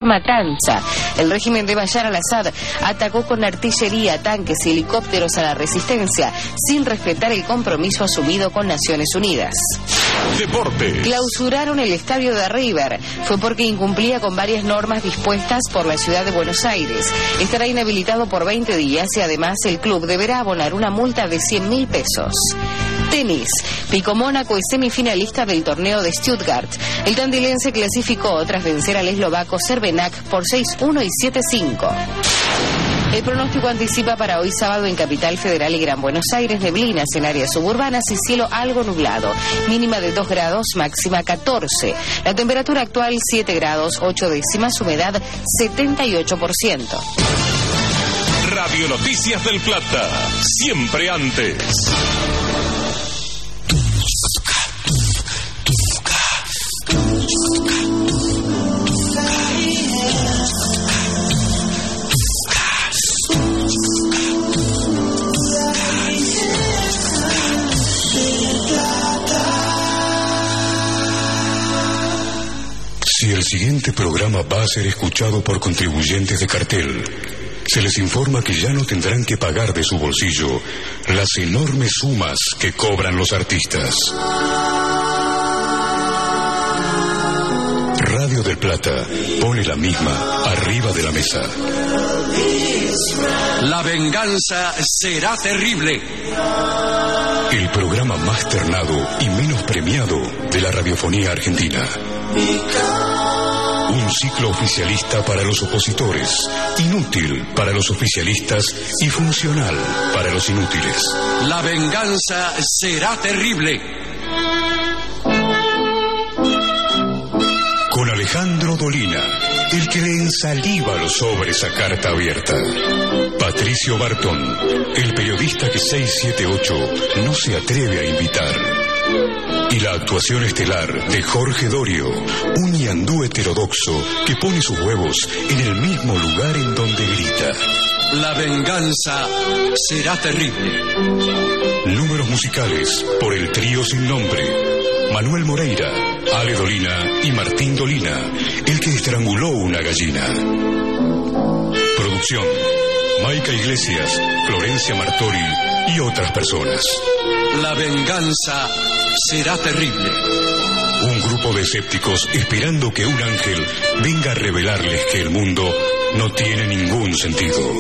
matanza. El régimen de Bashar al-Assad atacó con artillería, tanques y helicópteros a la resistencia, sin respetar el compromiso asumido con Naciones Unidas. Deportes. Clausuraron el estadio de River. Fue porque incumplía con varias normas dispuestas por la ciudad de Buenos Aires. Estará inhabilitado por 20 días y además el club deberá abonar una multa de 100.000 pesos. Tenis. Pico Mónaco es semifinalista del torneo de Stuttgart. El tandilense clasificó tras vencer al eslovaco Cervenak por 6-1 y 7-5. El pronóstico anticipa para hoy sábado en Capital Federal y Gran Buenos Aires neblinas en áreas suburbanas y cielo algo nublado. Mínima de 2 grados, máxima 14. La temperatura actual 7 grados, 8 décimas, humedad 78%. Radio Noticias del Plata, siempre antes. Si el siguiente programa va a ser escuchado por contribuyentes de cartel, se les informa que ya no tendrán que pagar de su bolsillo las enormes sumas que cobran los artistas. Radio del Plata pone la misma arriba de la mesa. La venganza será terrible. El programa más ternado y menos premiado de la radiofonía argentina. Un ciclo oficialista para los opositores, inútil para los oficialistas y funcional para los inútiles. La venganza será terrible. Con Alejandro Dolina, el que le ensaliva los sobres a carta abierta. Patricio Bartón, el periodista que 678 no se atreve a invitar. Y la actuación estelar de Jorge Dorio, un ñandú heterodoxo que pone sus huevos en el mismo lugar en donde grita. La venganza será terrible. Números musicales por el trío sin nombre. Manuel Moreira, Ale Dolina y Martín Dolina, el que estranguló una gallina. Producción: Maica Iglesias, Florencia Martori y otras personas. La venganza será terrible. Un grupo de escépticos esperando que un ángel venga a revelarles que el mundo no tiene ningún sentido.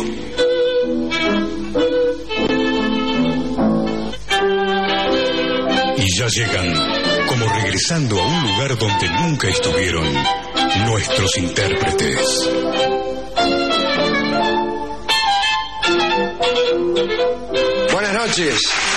Y ya llegan, como regresando a un lugar donde nunca estuvieron, nuestros intérpretes. Buenas noches.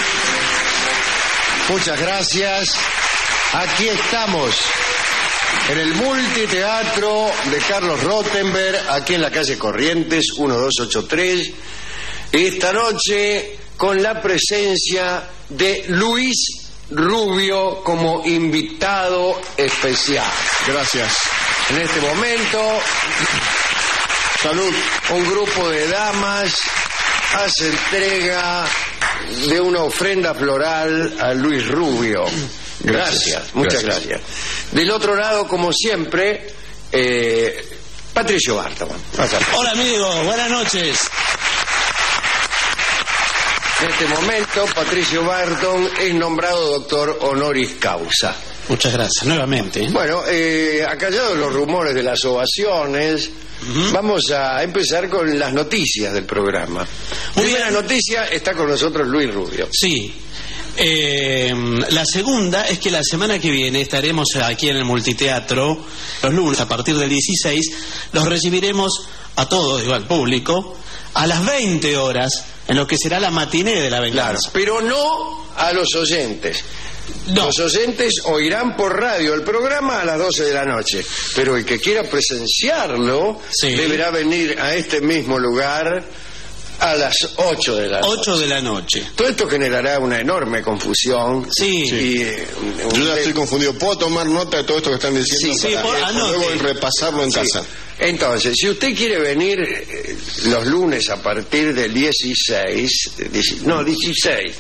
Muchas gracias. Aquí estamos, en el multiteatro de Carlos Rottenberg, aquí en la calle Corrientes, 1283. Esta noche con la presencia de Luis Rubio como invitado especial. Gracias. En este momento, salud. Un grupo de damas hace entrega de una ofrenda floral a Luis Rubio. Gracias, muchas gracias. Del otro lado, como siempre, Patricio Bartón. Hola amigos, buenas noches. En este momento, Patricio Bartón es nombrado doctor honoris causa. Muchas gracias, nuevamente. Bueno, acallados los rumores de las ovaciones, vamos a empezar con las noticias del programa. Primera noticia, está con nosotros Luis Rubio. Sí. La segunda es que la semana que viene estaremos aquí en el multiteatro, los lunes a partir del 16, los recibiremos a todos, digo, al público, a las 20 horas, en lo que será la matiné de la venganza. Claro, pero no a los oyentes. No. Los oyentes oirán por radio el programa a las 12 de la noche, pero el que quiera presenciarlo deberá venir a este mismo lugar a las 8 de la noche. 8 de la noche. Todo esto generará una enorme confusión. Sí. Yo ya estoy confundido. ¿Puedo tomar nota de todo esto que están diciendo? Sí, para luego repasarlo en casa. Entonces, si usted quiere venir los lunes a partir del 16...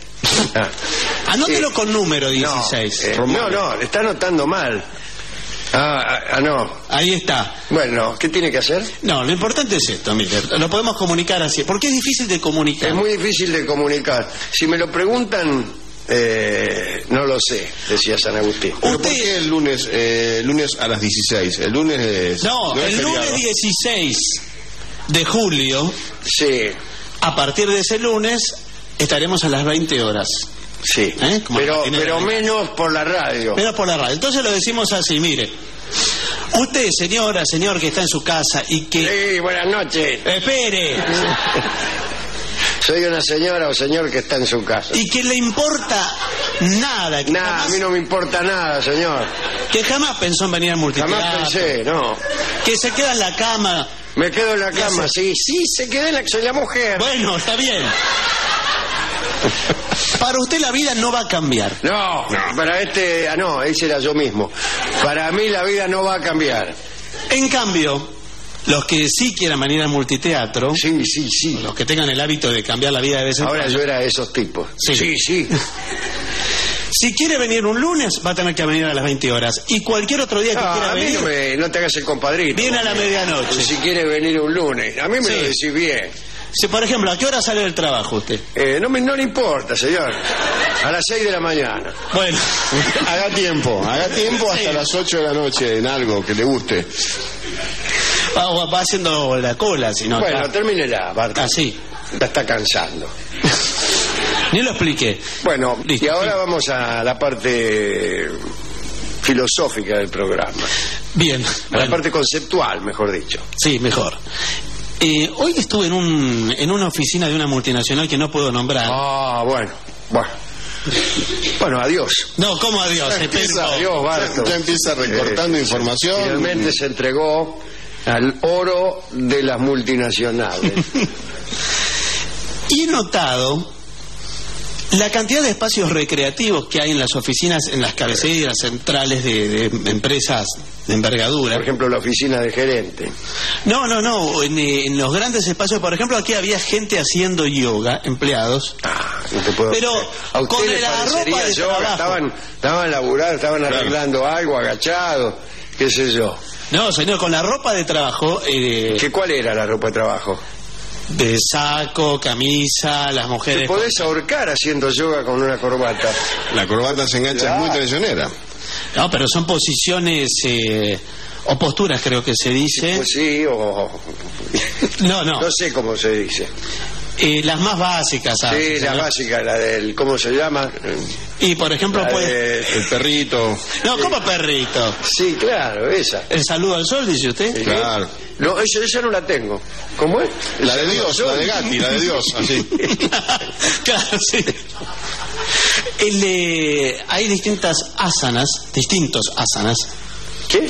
Anótelo con número 16. No, está anotando mal. No. Ahí está. Bueno, ¿qué tiene que hacer? No, lo importante es esto, mire, lo podemos comunicar así, porque es difícil de comunicar. Es muy difícil de comunicar. Si me lo preguntan, no lo sé, decía San Agustín. ¿Pero por qué el lunes a las 16? El lunes es... No, el lunes 16 de julio, sí, a partir de ese lunes, estaremos a las 20 horas. Sí, pero menos por la radio. Menos por la radio. Entonces lo decimos así, mire. Usted, señora, señor que está en su casa y que... Sí, buenas noches. Espere. Soy una señora o señor que está en su casa. Y que le importa nada. Nada, a mí no me importa nada, señor. Que jamás pensó en venir al multiteatro. Jamás pensé, no. Que se queda en la cama. Me quedo en la cama, sí, se queda en la... Soy la mujer. Bueno, está bien. Para usted la vida no va a cambiar. No, para ese era yo mismo. Para mí la vida no va a cambiar. En cambio, los que sí quieran venir al multiteatro, sí, los que tengan el hábito de cambiar la vida de vez en cuando. Ahora yo era de esos tipos. Sí. Si quiere venir un lunes, va a tener que venir a las 20 horas. Y cualquier otro día que quiera venir... no te hagas el compadrito. Viene a la medianoche. Si quiere venir un lunes. A mí me lo decís bien. Si, por ejemplo, ¿a qué hora sale del trabajo usted? No le importa, señor. A las 6 de la mañana. Bueno. Haga tiempo hasta las 8 de la noche en algo que le guste. Va haciendo la cola, si no. Bueno, termínela, Barton. Así. La está cansando. Ni lo expliqué. Bueno, listo, y ahora vamos a la parte filosófica del programa. Bien. La parte conceptual, mejor dicho. Sí, mejor. Hoy estuve en una oficina de una multinacional que no puedo nombrar. Bueno, adiós. No, ¿cómo adiós? Adiós, Barton. Ya empieza recortando información. Finalmente se entregó al oro de las multinacionales. Y he notado la cantidad de espacios recreativos que hay en las oficinas, en las cabeceras centrales de empresas de envergadura. Por ejemplo, la oficina de gerente. No. En los grandes espacios, por ejemplo, aquí había gente haciendo yoga, empleados. No te puedo pero creer. con la ropa de yoga, trabajo. Estaban laburando, estaban arreglando algo, agachados, qué sé yo. No, señor, con la ropa de trabajo... ¿Cuál era la ropa de trabajo? De saco, camisa, las mujeres... Te podés ahorcar haciendo yoga con una corbata. La corbata se engancha, es muy traicionera. No, pero son posiciones o posturas, creo que se dice. Pues sí, o... No. No sé cómo se dice. Las más básicas, ¿sabes? Sí, la básica, la del... ¿Cómo se llama? Y, por ejemplo, el perrito. No, ¿cómo perrito? Sí, claro, esa. ¿El saludo al sol, dice usted? ¿Sí? Claro. No, esa no la tengo. ¿Cómo es? La de Dios, la de Gatti, la de Dios, así. Claro, sí. Hay distintos asanas. ¿Qué?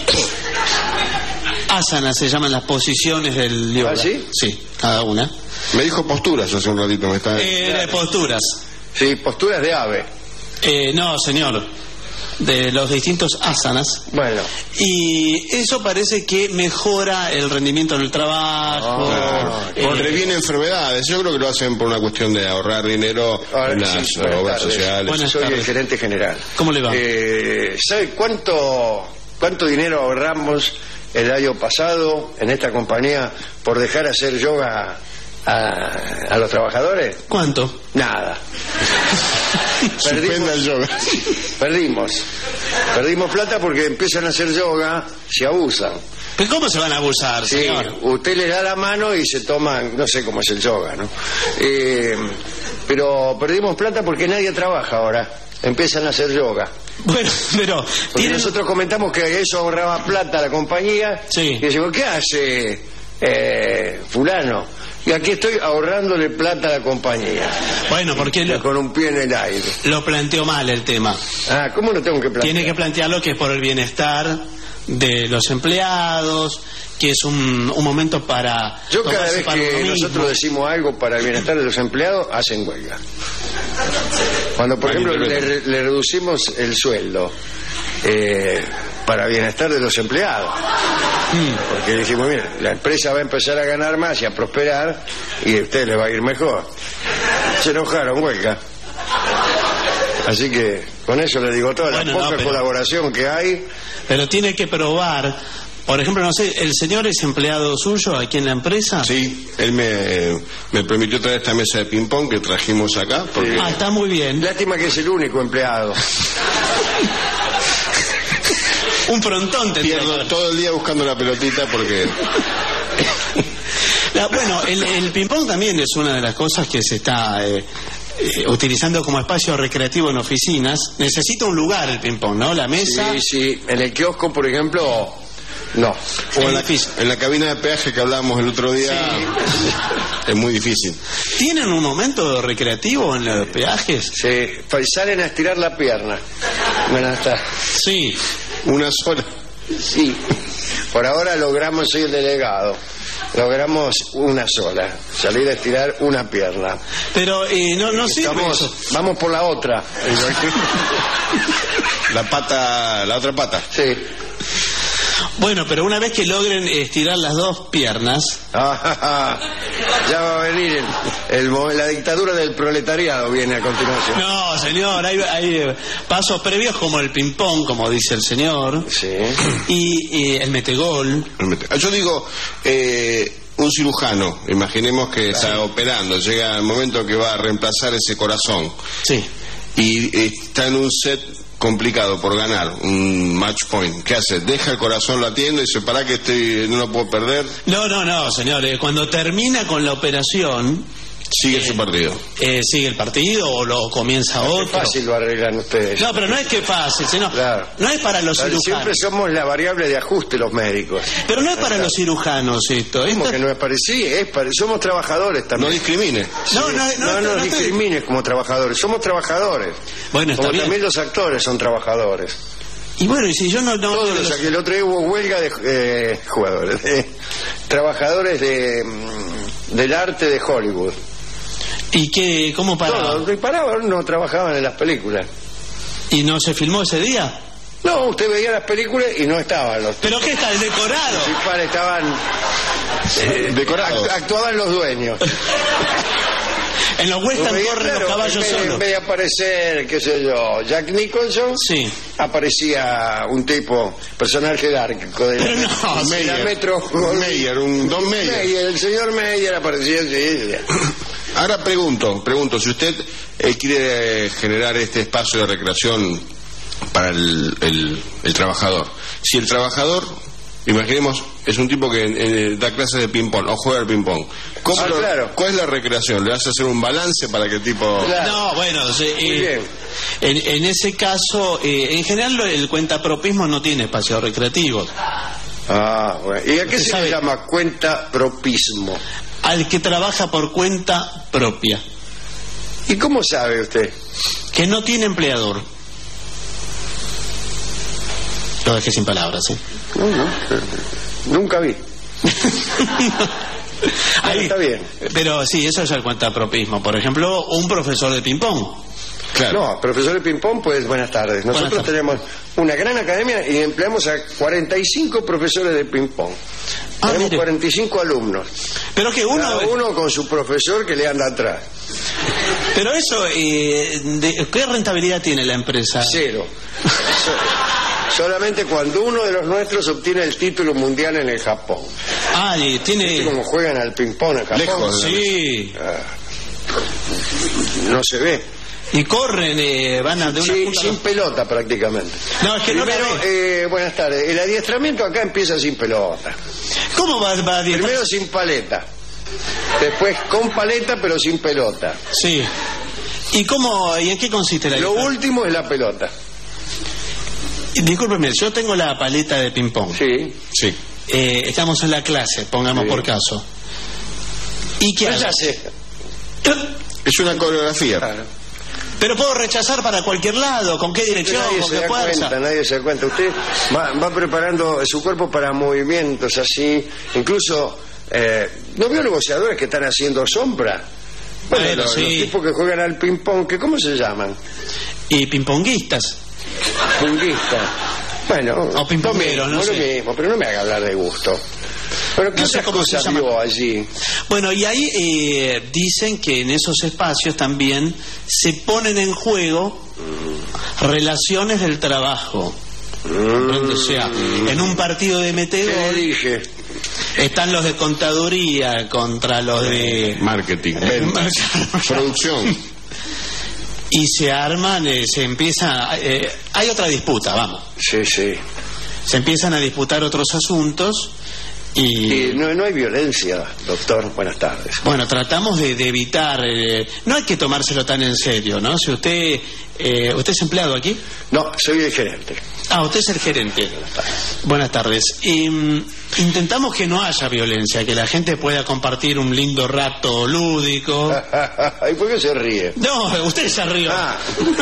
Asanas se llaman las posiciones del yoga. ¿Ah, sí? Sí, cada una. Me dijo posturas hace un ratito. De posturas. Sí, posturas de ave. No, señor. De los distintos asanas. Bueno. Y eso parece que mejora el rendimiento en el trabajo. Previene enfermedades. Yo creo que lo hacen por una cuestión de ahorrar dinero en las obras sociales. Soy el gerente general. ¿Cómo le va? ¿Sabe cuánto dinero ahorramos el año pasado en esta compañía por dejar hacer yoga a los trabajadores? ¿Cuánto? Nada. Suspenda el yoga. Perdimos plata porque empiezan a hacer yoga, se abusan. ¿Pero cómo se van a abusar, sí, señor? Usted le da la mano y se toman, no sé cómo es el yoga, ¿no? Pero perdimos plata porque nadie trabaja ahora. Empiezan a hacer yoga. Bueno, pero... Nosotros comentamos que eso ahorraba plata a la compañía. Sí. Y decimos, ¿qué hace fulano? Y aquí estoy ahorrándole plata a la compañía. Bueno, porque... Con un pie en el aire. Lo planteó mal el tema. ¿Cómo lo tengo que plantear? Tiene que plantearlo que es por el bienestar de los empleados, que es un momento para... Yo cada vez que nosotros decimos algo para el bienestar de los empleados, hacen huelga. Cuando, por ejemplo, le reducimos el sueldo para bienestar de los empleados. Porque dijimos, mira, la empresa va a empezar a ganar más y a prosperar y a usted le va a ir mejor. Se enojaron, huelga. Así que Con eso le digo toda Bueno, la poca pero- colaboración que hay. Pero tiene que probar. Por ejemplo, no sé, ¿el señor es empleado suyo aquí en la empresa? Sí, él me permitió traer esta mesa de ping-pong que trajimos acá. Porque Ah, está muy bien. Lástima que es el único empleado. Un frontón tendría que pierdo haber. todo el día buscando la pelotita porque... Bueno, el ping-pong también es una de las cosas que se está utilizando como espacio recreativo en oficinas. Necesita un lugar el ping-pong, ¿no? La mesa. Sí, sí. En el kiosco, por ejemplo, no. O en la cabina de peaje que hablábamos el otro día, es muy difícil. ¿Tienen un momento recreativo en los peajes? Sí, salen a estirar la pierna. Bueno, está. Sí. Una sola. Sí. Por ahora logramos, soy el delegado. Logramos una sola, salir a estirar una pierna. Pero no sirve eso. Vamos por la otra. La otra pata. Sí. Bueno, pero una vez que logren estirar las dos piernas... Ya va a venir la dictadura del proletariado, viene a continuación. No, señor, hay pasos previos como el ping-pong, como dice el señor, Sí. y el metegol. Yo digo, un cirujano, imaginemos que está operando, llega el momento que va a reemplazar ese corazón. Sí. Y está en un set complicado por ganar, un match point. ¿Qué hace? Deja el corazón latiendo y dice, pará que no lo puedo perder. No, señor, cuando termina con la operación... Sigue su partido. Sigue el partido o lo comienza Qué otro. fácil lo arreglan ustedes. No, pero no es que fácil, sino, Claro. no es para los Siempre cirujanos. somos la variable de ajuste los médicos. Pero no es para los cirujanos esto. ¿Cómo Esto- que no es parecido? Somos trabajadores No también. discrimine. No, No nos estoy- discrimines como trabajadores. Somos trabajadores. Bueno, está Como bien. también los actores son trabajadores. Y bueno, y si yo no Todos los- el otro día hubo huelga de jugadores, trabajadores del arte de Hollywood. ¿Y qué? ¿Cómo para? Todos paraban, no trabajaban en las películas. ¿Y no se filmó ese día? No, usted veía las películas y no estaban los ¿Pero qué está? ¿El decorado? principales, estaban Decorados. actuaban los dueños. En los western Veía, corren claro, los caballos en solos. vez de aparecer, qué sé yo, Jack Nicholson, Sí. aparecía un tipo, personaje jerárquico de Pero no, de la Metro Meyer, un Don Meyer. El señor Meyer aparecía así. Ahora pregunto, si usted quiere generar este espacio de recreación para el trabajador, si el trabajador, imaginemos, es un tipo que da clases de ping-pong o juega al ping-pong, Claro. ¿cuál es la recreación? ¿Le vas a hacer un balance para que el tipo... Claro. No, bueno, Muy bien. en ese caso, en general el cuentapropismo no tiene espacios recreativos. Ah, bueno. ¿Y a qué Usted se sabe- le llama cuentapropismo? Al que trabaja por cuenta propia, ¿Y cómo sabe usted? que no tiene empleador. Lo dejé sin palabras, ¿sí? Nunca vi. Ahí- está bien. Pero sí, eso es el cuentapropismo. Por ejemplo, un profesor de ping-pong. Claro. No, profesor de ping-pong, pues buenas tardes. Nosotros Buenas tardes. tenemos una gran academia y empleamos a 45 profesores de ping-pong. Ah, Tenemos mire. 45 alumnos. Pero que Cada uno con su profesor que le anda atrás. Pero eso, ¿qué rentabilidad tiene la empresa? Cero. Solamente cuando uno de los nuestros obtiene el título mundial en el Japón. Ah, y ¿Viste tiene... cómo juegan al ping-pong en Japón? Lejos de la Sí. No se ve. Y corren, van de una Sí, punta a sin la- pelota prácticamente. No, es que no la Primero, ve. buenas tardes. El adiestramiento acá empieza sin pelota. ¿Cómo va a adiestrar? Primero sin paleta. Después con paleta pero sin pelota. Sí. ¿Y en qué consiste la Lo adiestramiento? último es la pelota. Discúlpeme, yo tengo la paleta de ping-pong. Sí. Sí. Estamos en la clase, pongamos Sí. por caso. ¿Y qué hago? Váyase. Es una coreografía. Claro. Pero puedo rechazar para cualquier lado, ¿con qué dirección, Nadie con se qué da fuerza? cuenta, nadie se da cuenta. Usted va preparando su cuerpo para movimientos así. Incluso, ¿no vio negociadores que están haciendo sombra? Bueno, los sí. tipos que juegan al ping-pong, que ¿cómo se llaman? Y ping-ponguistas. Punguista. Bueno, O ping-pongueros, no lo sé. mismo, pero no me haga hablar de gusto. Bueno, ¿qué No sé otras cómo se cosas llama. vio allí? Bueno, y ahí dicen que en esos espacios también se ponen en juego relaciones del trabajo. O sea, en un partido de metegol ¿Qué le dije? están los de contaduría contra los de marketing, ventas, producción. Y se arman, se empieza, hay otra disputa, vamos. Sí, sí. Se empiezan a disputar otros asuntos y no hay violencia, doctor. Buenas tardes. bueno, tratamos de evitar, no hay que tomárselo tan en serio, ¿no? Si usted es empleado aquí. No, soy el gerente. Ah, usted es el gerente. Buenas tardes. Intentamos que no haya violencia, que la gente pueda compartir un lindo rato lúdico. ¿Y por qué se ríe? No, usted se rió. Ah.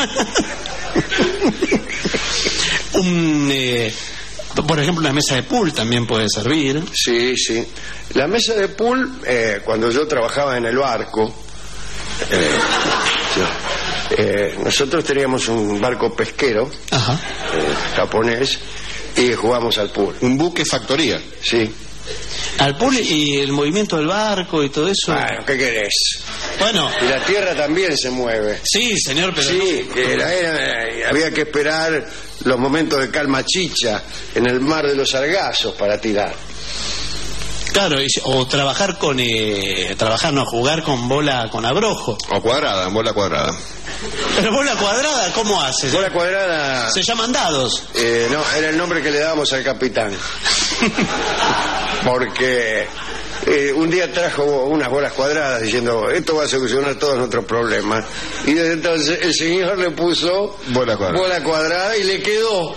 Por ejemplo, una mesa de pool también puede servir. Sí, sí. La mesa de pool, cuando yo trabajaba en el barco, nosotros teníamos un barco pesquero, Ajá. Japonés, y jugamos al pool. Un buque factoría. Sí. Al pool y el movimiento del barco y todo eso. Bueno, ¿qué querés? Bueno, Y la tierra también se mueve. sí, señor, pero Sí, había que esperar los momentos de calma chicha en el mar de los Sargazos para tirar. claro, o trabajar jugar con bola con abrojo. O cuadrada, bola cuadrada. Pero bola cuadrada, ¿cómo hace? Bola cuadrada, Se llaman dados. no, era el nombre que le dábamos al capitán. Porque un día trajo unas bolas cuadradas diciendo, esto va a solucionar todos nuestros problemas. Y desde entonces el señor le puso Bola cuadrada y le quedó.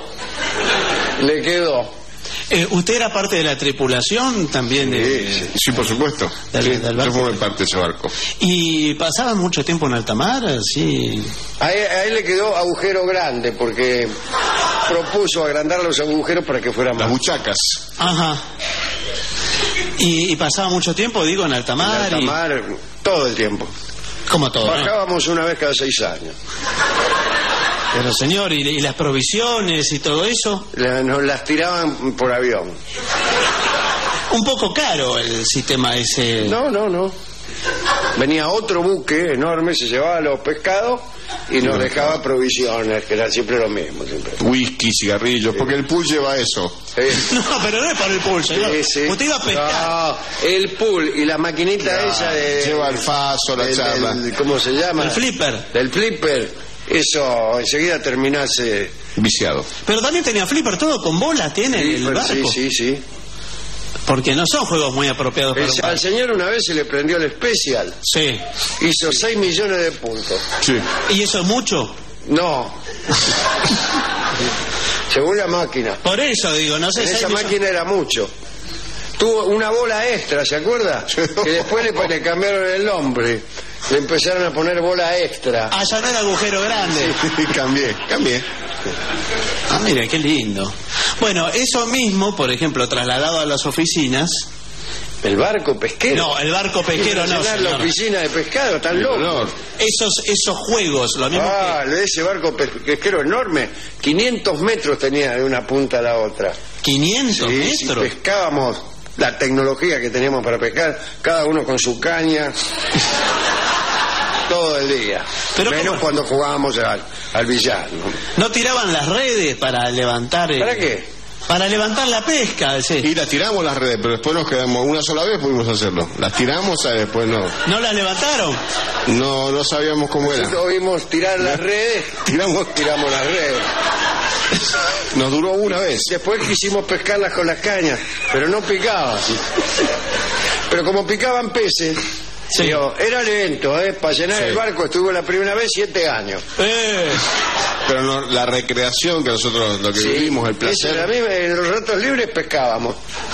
¿Usted era parte de la tripulación también? Sí, por supuesto. Del Yo barco. formé parte de ese barco. ¿Y pasaban mucho tiempo en alta mar? Sí. A él le quedó agujero grande porque propuso agrandar los agujeros para que fueran Las más. buchacas. Ajá. ¿Y pasaba mucho tiempo, digo, en alta En mar? alta mar, todo el tiempo. Como todo, ¿no? Bajábamos una vez cada 6 años. Pero señor, ¿y las provisiones y todo eso? Nos las tiraban por avión. Un poco caro el sistema ese. No. Venía otro buque enorme, se llevaba los pescados y nos dejaba provisiones, que eran siempre lo mismo. Siempre. Whisky, cigarrillos, porque el pool lleva eso. No, pero no es para el pool, señor. Sí. Usted iba a pescar. No, el pool y la maquinita esa de... Lleva el faso, la charla. ¿Cómo se llama? El flipper. Del flipper. Eso enseguida terminase... Viciado. Pero también tenía flipper, todo con bola tiene el Flipper, barco. Sí. Porque no son juegos muy apropiados para un Al barco. señor una vez se le prendió el Special. Sí. Hizo 6 millones de puntos. Sí. ¿Y eso es mucho? No. Según la máquina. Por eso digo, no sé En si esa máquina era mucho. Tuvo una bola extra, ¿se acuerda? Que después le cambiaron el nombre. Le empezaron a poner bola extra. Ah, ya no era agujero grande. Cambié. Ah, mira, qué lindo. Bueno, eso mismo, por ejemplo, trasladado a las oficinas. ¿El barco pesquero? No, el barco pesquero no, Llenar la señor. oficina de pescado, tan loco. Esos juegos, lo mismo Ese barco pesquero enorme, 500 metros tenía de una punta a la otra. que 500 Sí, metros. si pescábamos, la tecnología que teníamos para pescar, cada uno con su caña, todo el día. Pero menos ¿cómo? cuando jugábamos al billar, ¿no? ¿No tiraban las redes para levantar? ¿Para qué? Para levantar la pesca, sí. Y las tiramos las redes, pero después nos quedamos una sola vez, pudimos hacerlo. Las tiramos, después no. ¿No las levantaron? No sabíamos cómo era. Nosotros vimos tirar las redes, tiramos las redes. Nos duró una vez. Después quisimos pescarlas con las cañas, pero no picaban. Pero como picaban peces, Sí. digo, era lento, para llenar el barco estuvo la primera vez 7 años. Pero no, la recreación que nosotros, lo que vivimos, el Eso, placer. a mí en los ratos libres pescábamos.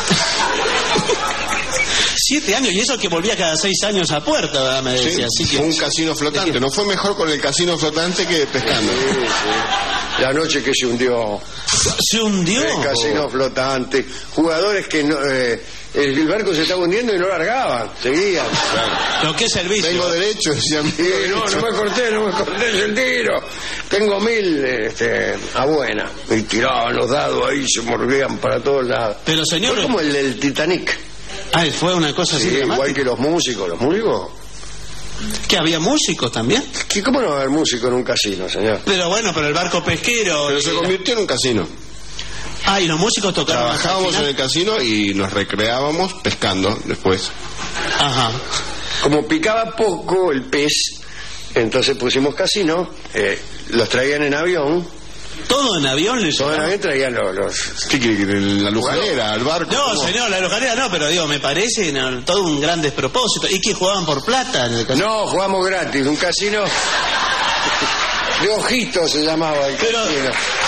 7 años, y eso que volvía cada 6 años a puerto, ¿verdad? Me Sí, decía. Así que... fue un casino flotante. No fue mejor con el casino flotante que pescando. La noche que se hundió. ¿Se hundió? El casino flotante. Jugadores que no, el barco se estaba hundiendo y no largaban. Seguían. Lo que es el vicio. Tengo derecho, decían. Y no me corté el tiro. Tengo 1000 a buena. Y tiraban los dados ahí, se mordían para todos lados. Pero señor... Fue como el del Titanic. Ah, fue una cosa así Sí, igual dramática. que los músicos. Los músicos ¿Que había músicos también? ¿Cómo no va a haber músico en un casino, señor? Pero bueno, pero el barco pesquero... Pero se convirtió en un casino. Ah, y los músicos tocaron... Trabajábamos en el casino y nos recreábamos pescando después. Ajá. Como picaba poco el pez, entonces pusimos casino, los traían en avión. ¿Todo en avión les Todo en avión traían los... ¿Qué quiere que la lujanera, al barco? No, ¿cómo? señor, la lujanera no, pero digo, me parece todo un gran despropósito. ¿Y que jugaban por plata en el casino? No, jugamos gratis, un casino de Ojitos se llamaba el Pero- casino.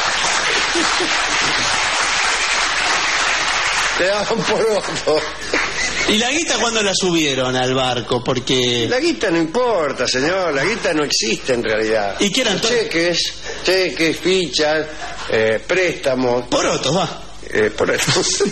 Te daban por voto. ¿Y la guita cuándo la subieron al barco? Porque... La guita no importa, señor, la guita no existe en realidad. ¿Y qué eran todos? Cheques, fichas, préstamos. Porotos, va. Por eso.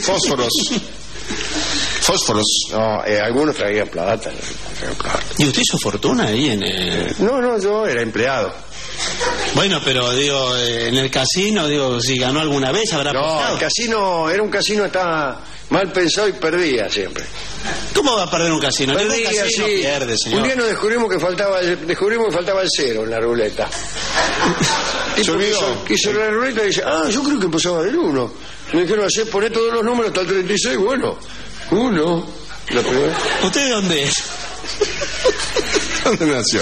Fósforos. No, algunos traían plata. ¿Y usted hizo fortuna ahí en el... No, yo era empleado. Bueno, pero digo, en el casino, digo, si ganó alguna vez, habrá No, apostado. el casino, era un casino, estaba mal pensado y perdía siempre. ¿Cómo va a perder un casino? Ningún Perdía, casino sí. pierde, señor. Un día nos descubrimos que faltaba el cero en la ruleta. Se olvidó. Quiso la ruleta y dice, yo creo que empezaba del 1. Me dijeron, poné todos los números hasta el 36, bueno, 1. La primera. ¿Usted de dónde es? ¿Dónde nació?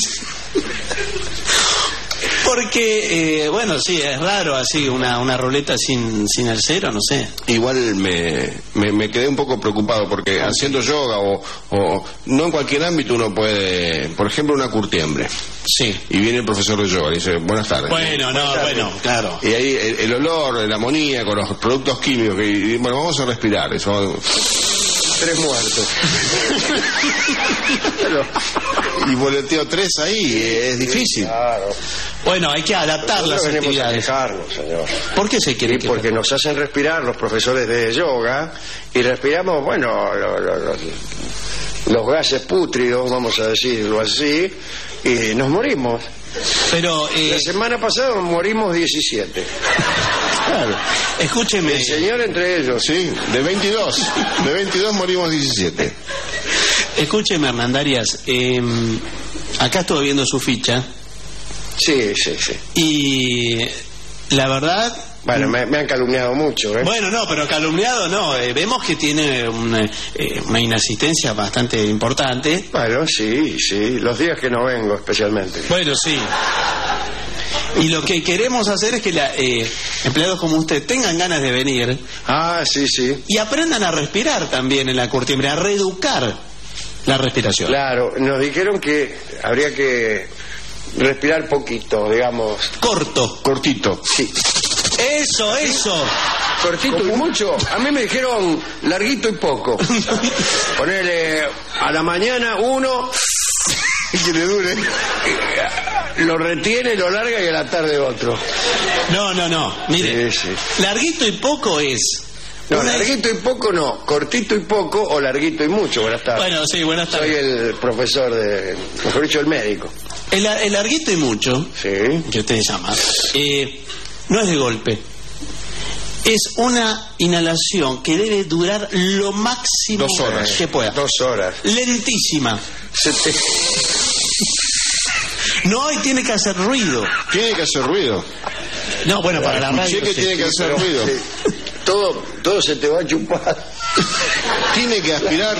Porque, bueno, sí, es raro así, una ruleta sin el cero, no sé. Igual me quedé un poco preocupado porque haciendo yoga o no en cualquier ámbito uno puede, por ejemplo, una curtiembre. Sí. Y viene el profesor de yoga y dice, buenas tardes. Bueno, claro. Y ahí el olor, el amoníaco, los productos químicos, y bueno, vamos a respirar. Eso, 3 muertos. y boleteo 3 ahí, es difícil. Claro. Bueno, hay que adaptar las Nosotros venimos a actividades. quejarnos, señor. ¿Por qué se quiere Y porque quejar? nos hacen respirar los profesores de yoga y respiramos, bueno, los gases pútridos, vamos a decirlo así, y nos morimos. Pero, La semana pasada morimos 17. Claro. escúcheme. El señor entre ellos. Sí, de 22 morimos 17. Escúcheme, Hernandarias. Acá estuve viendo su ficha Sí. y la verdad... Bueno, me han calumniado mucho, ¿eh? Bueno, no, pero calumniado no. Vemos que tiene una inasistencia bastante importante. Bueno, sí, los días que no vengo especialmente. Bueno, sí. Y lo que queremos hacer es que empleados como usted tengan ganas de venir Sí. y aprendan a respirar también en la curtiembre, a reeducar la respiración. Claro, nos dijeron que habría que respirar poquito, digamos. Cortito. Sí. Eso. Cortito y mucho. A mí me dijeron larguito y poco. Ponele a la mañana 1, Que le dure. lo retiene, lo larga y a la tarde otro. No. Mire, Sí. larguito y poco es... No, una- larguito y poco no. Cortito y poco o larguito y mucho. Buenas tardes. Bueno, sí, buenas Soy tardes. el profesor mejor dicho, el médico. El larguito y mucho, Sí. que usted llama, no es de golpe. Es una inhalación que debe durar lo máximo 2 horas. que pueda. 2 horas. Lentísima. No, y tiene que hacer ruido. Tiene que hacer ruido. No, bueno, para la radio. Escuché que sí. tiene que hacer ruido. Sí. Todo se te va a chupar. Tiene que aspirar.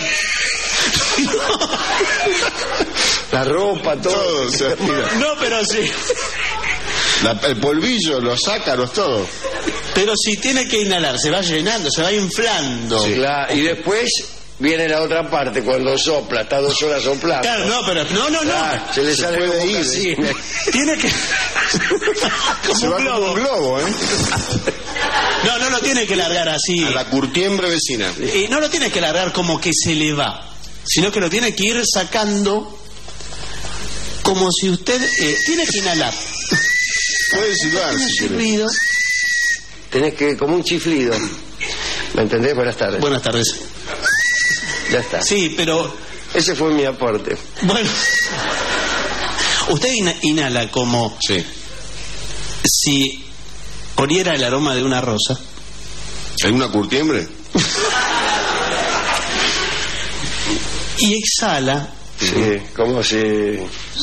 La ropa, todo. Todo se aspira. No, pero sí. El polvillo, los ácaros, todo. Pero si tiene que inhalar, se va llenando, se va inflando. Sí. Y después viene la otra parte, cuando sopla, está 2 horas soplando. Claro, no, pero no. Se le sale puede como ir, casine. Tiene que... como Se un va globo. como un globo, ¿eh? No lo tiene que largar así. A la curtiembre vecina. No lo tiene que largar como que se le va, sino que lo tiene que ir sacando como si usted tiene que inhalar. Puede silbar Tiene si quiere. chiflido. Tenés que, como un chiflido. ¿Me entendés? Buenas tardes. Buenas tardes. Ya está. Sí, pero Ese fue mi aporte. bueno, usted inhala como Sí. si oliera el aroma de una rosa. ¿Hay una curtiembre? Y exhala Sí, como si...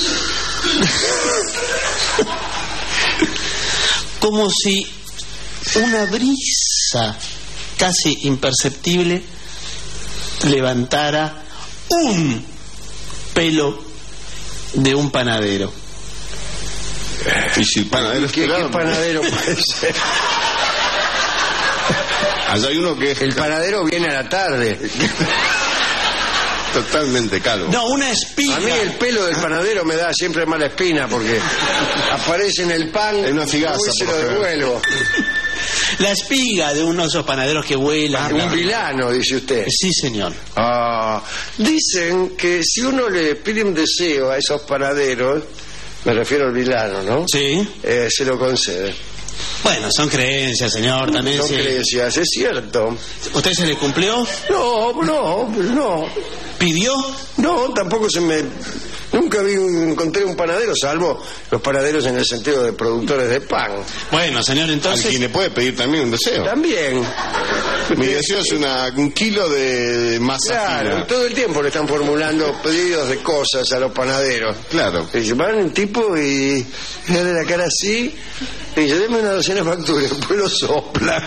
Como si una brisa casi imperceptible levantara un pelo de un panadero. Y si el panadero es ¿Qué pelado, panadero puede ser? allá hay uno que es El panadero viene a la tarde. totalmente calvo. No, una espiga. A mí el pelo del panadero me da siempre mala espina porque aparece en el pan En una figaza, y se por lo lo general. devuelvo. La espiga de uno de esos panaderos que vuelan. Un vilano, dice usted. Sí, señor. Dicen que si uno le pide un deseo a esos panaderos, me refiero al vilano, ¿no? Sí. Se lo concede. Bueno, son creencias, señor. También Son sí. creencias, es cierto. ¿Usted se le cumplió? No. ¿Pidió? No, tampoco se me... Nunca encontré un panadero, salvo los panaderos en el sentido de productores de pan. Bueno, señor, Al entonces... quien le puede pedir también un deseo. También. Mi deseo es un kilo de masa Claro, fina. todo el tiempo le están formulando pedidos de cosas a los panaderos. Claro. Y se van un tipo y le da la cara así y dice, deme una docena de facturas, después lo sopla.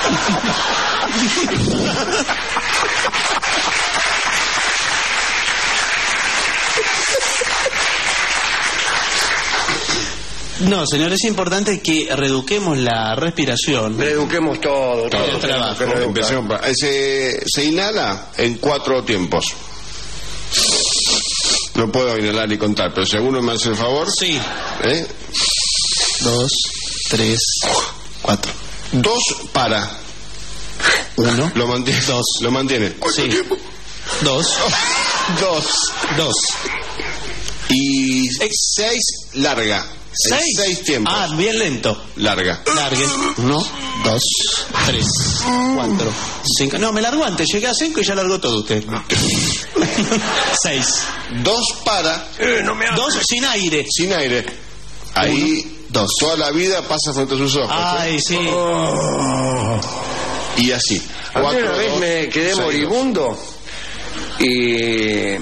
No, señor, es importante que reeduquemos la respiración. Reeduquemos todo. Todo trabajo. que reeducar. Empecemos se inhala en 4 tiempos. No puedo inhalar y contar, pero si alguno me hace el favor. Sí. 2, 3, 4. 2 para. 1. Lo mantiene. 2. Lo mantiene. Sí. 2. 2. Y 6 larga. 6 tiempos. Ah, bien lento. Larga. Largue. 1, 2, 3, 4, 5. No, me largó antes. Llegué a 5 y ya largó todo usted. 6. 2 para. 2 sin aire. Sin aire. Ahí. 2. Toda la vida pasa frente a sus ojos. Ay, sí. Y así. A mí 4, una vez me quedé moribundo y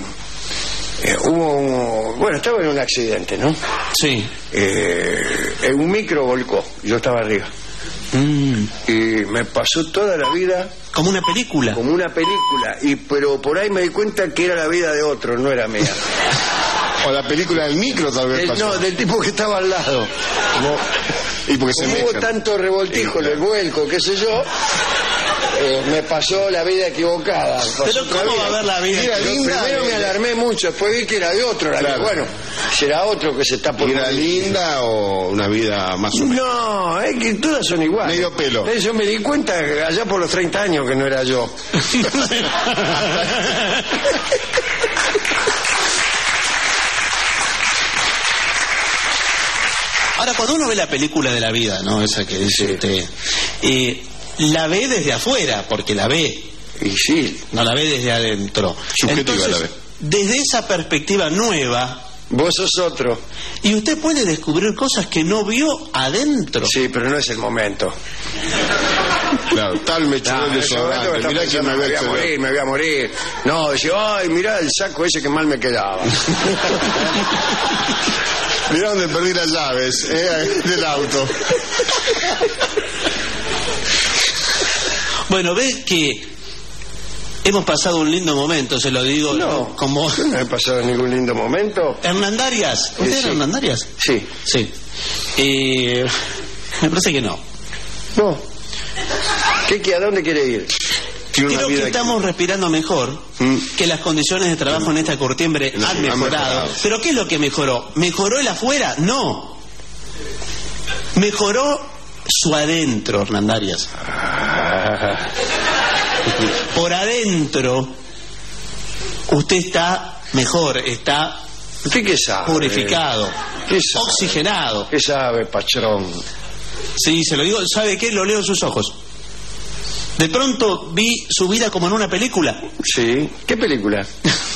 estaba en un accidente, ¿no? Sí. Un micro volcó, yo estaba arriba. Y me pasó toda la vida Como una película. como una película, pero por ahí me di cuenta que era la vida de otro, no era mía. O la película del micro tal vez pasó. No, del tipo que estaba al lado. Y porque se Como hubo mezclan. tanto revoltijo en el vuelco, qué sé yo, me pasó la vida equivocada. Pasó Pero otra ¿cómo va a haber la vida? Era Pero linda. primero me alarmé mucho, después vi que era de otro. Claro. Bueno, será otro que se está por ¿Era morir. linda o una vida más o menos? No, es que todas son iguales. Medio pelo. Yo me di cuenta allá por los 30 años que no era yo. Ahora, cuando uno ve la película de la vida, ¿no? Esa que dice usted, la ve desde afuera, porque la ve, Y sí, no la ve desde adentro. Subjetiva Entonces, la ve. desde esa perspectiva nueva, vos sos otro. y usted puede descubrir cosas que no vio adentro. Sí, pero no es el momento. Claro, tal me echó No, el en ese momento desodorante. estaba Mirá que pensando, me me había voy a morir, me voy a morir. No, decía, ay, mirá el saco ese que mal me quedaba. Mirá dónde perdí las llaves del auto. Bueno, ve que hemos pasado un lindo momento, se lo digo, No, como no he pasado ningún lindo momento. Hernandarias. ¿Usted Sí. era Hernandarias? Sí. Sí. Me parece que no. No. ¿A dónde quiere ir? Tiene una Creo que vida estamos respirando mejor, que las condiciones de trabajo en esta curtiembre han mejorado. Pero ¿qué es lo que mejoró? ¿Mejoró el afuera? No. Mejoró su adentro, Hernandarias. Por adentro, usted está mejor, está ¿Usted qué sabe? purificado, ¿Qué sabe? oxigenado. ¿Qué sabe, patrón? Sí, se lo digo, ¿sabe qué? Lo leo en sus ojos. De pronto vi su vida como en una película. Sí. ¿Qué película?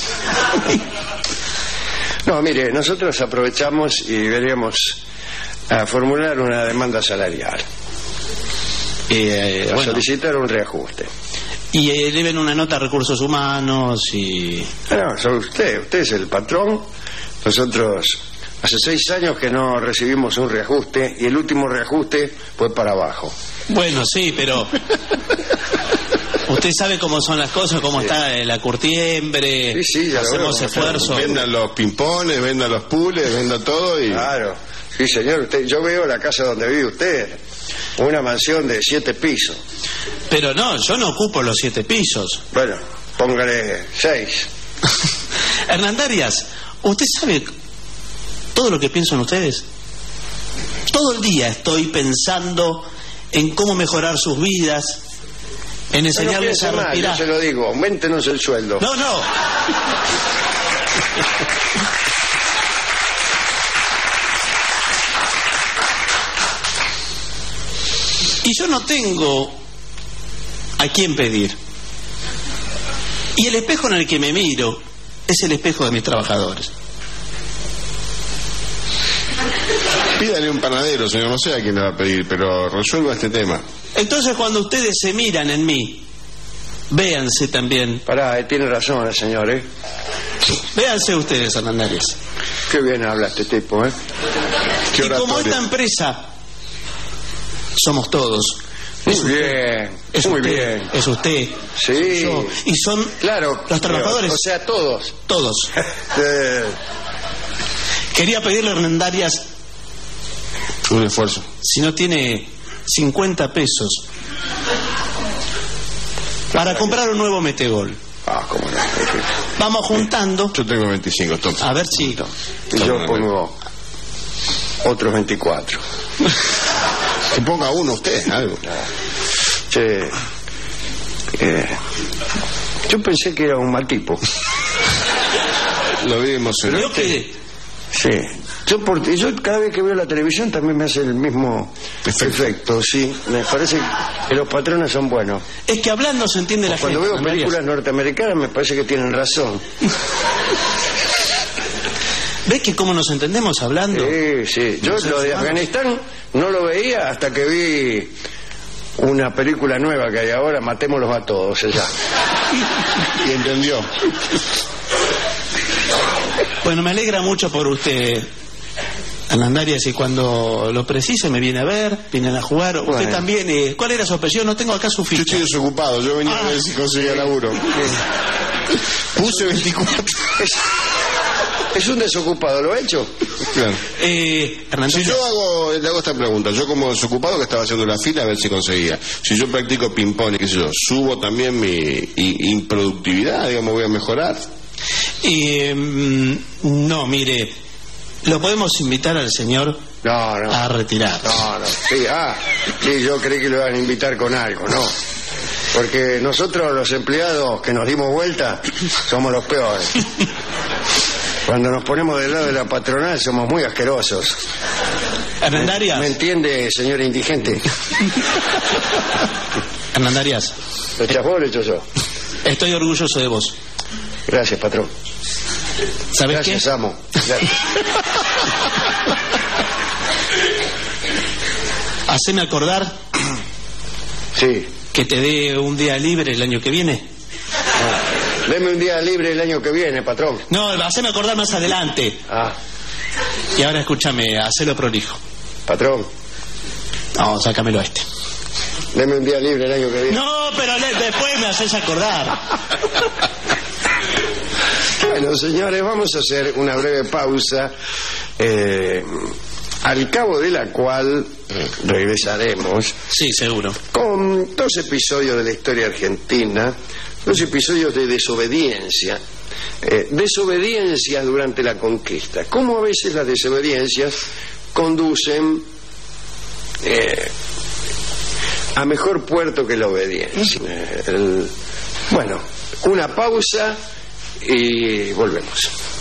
No, mire, nosotros aprovechamos y veríamos a formular una demanda salarial. A Bueno, solicitar un reajuste. Y eleven una nota a recursos humanos y... No, soy usted es el patrón. Nosotros hace 6 años que no recibimos un reajuste y el último reajuste fue para abajo. Bueno, sí, pero... Usted sabe cómo son las cosas, cómo está la curtiembre, sí, ya hacemos esfuerzos. Vendan los pimpones, vendan los pules, vendan todo y... Claro, sí señor, yo veo la casa donde vive usted, una mansión de 7 pisos. Pero no, yo no ocupo los 7 pisos. Bueno, póngale 6. Hernandarias, ¿usted sabe todo lo que pienso en ustedes? Todo el día estoy pensando en cómo mejorar sus vidas, en enseñarles a respirar. Yo se lo digo, auméntenos el sueldo. No. Y yo no tengo a quién pedir. Y el espejo en el que me miro es el espejo de mis trabajadores. Pídale un panadero, señor, no sé a quién le va a pedir, pero resuelva este tema. Entonces, cuando ustedes se miran en mí, véanse también. Pará, tiene razón el señor, ¿eh? Véanse ustedes, Hernandarias. Qué bien habla este tipo, ¿eh? Y como esta empresa somos todos. Muy bien, muy bien. Es usted. Sí. Yo. Y son claro, los trabajadores. O sea, todos. Todos. Quería pedirle a Hernandarias un esfuerzo. Si no tiene 50 pesos para comprar un nuevo metegol. Cómo no. Vamos juntando. Yo tengo 25, toma. A ver, chico. Y yo pongo otros 24. Que ponga uno usted, algo. Che, yo pensé que era un mal tipo. Lo vi emocionado. Sí. Yo cada vez que veo la televisión también me hace el mismo efecto, sí. Me parece que los patrones son buenos. Es que hablando se entiende la gente. Cuando veo películas norteamericanas me parece que tienen razón. ¿Ves que cómo nos entendemos hablando? Sí. Yo lo de Afganistán no lo veía hasta que vi una película nueva que hay ahora, Matémoslos a Todos, ella. Y entendió. Bueno, me alegra mucho por usted, Hernandarias, y cuando lo precise me viene a ver, vienen a jugar. Bueno. Usted también, ¿cuál era su apellido? No tengo acá su ficha. Yo estoy desocupado, yo venía a ver si conseguía laburo. Puse 24. Es un desocupado, ¿lo he hecho? Claro. Si yo le hago esta pregunta, yo como desocupado que estaba haciendo la fila a ver si conseguía. Si yo practico ping-pong y qué sé yo, subo también mi improductividad, digamos, voy a mejorar. No, mire, lo podemos invitar al señor a retirar. No. Sí, yo creí que lo iban a invitar con algo, no. Porque nosotros los empleados que nos dimos vuelta somos los peores. Cuando nos ponemos del lado de la patronal somos muy asquerosos. Hernandarias. ¿Me entiende, señor indigente? Hernandarias. ¿Lo echas vos o lo echo yo? Estoy orgulloso de vos. Gracias, patrón. ¿Sabes qué? Gracias, amo. Gracias. Haceme acordar. Sí. Que te dé un día libre el año que viene. Deme un día libre el año que viene, patrón. No, haceme acordar más adelante. Y ahora escúchame, hacelo prolijo. Patrón. No, sácamelo a este. Deme un día libre el año que viene. No, pero después me haces acordar. Bueno, señores, vamos a hacer una breve pausa, al cabo de la cual regresaremos. Sí, seguro. Con 2 episodios de la historia argentina, 2 episodios de desobediencia. Desobediencias durante la conquista. Cómo a veces las desobediencias conducen a mejor puerto que la obediencia. Bueno, una pausa y volvemos.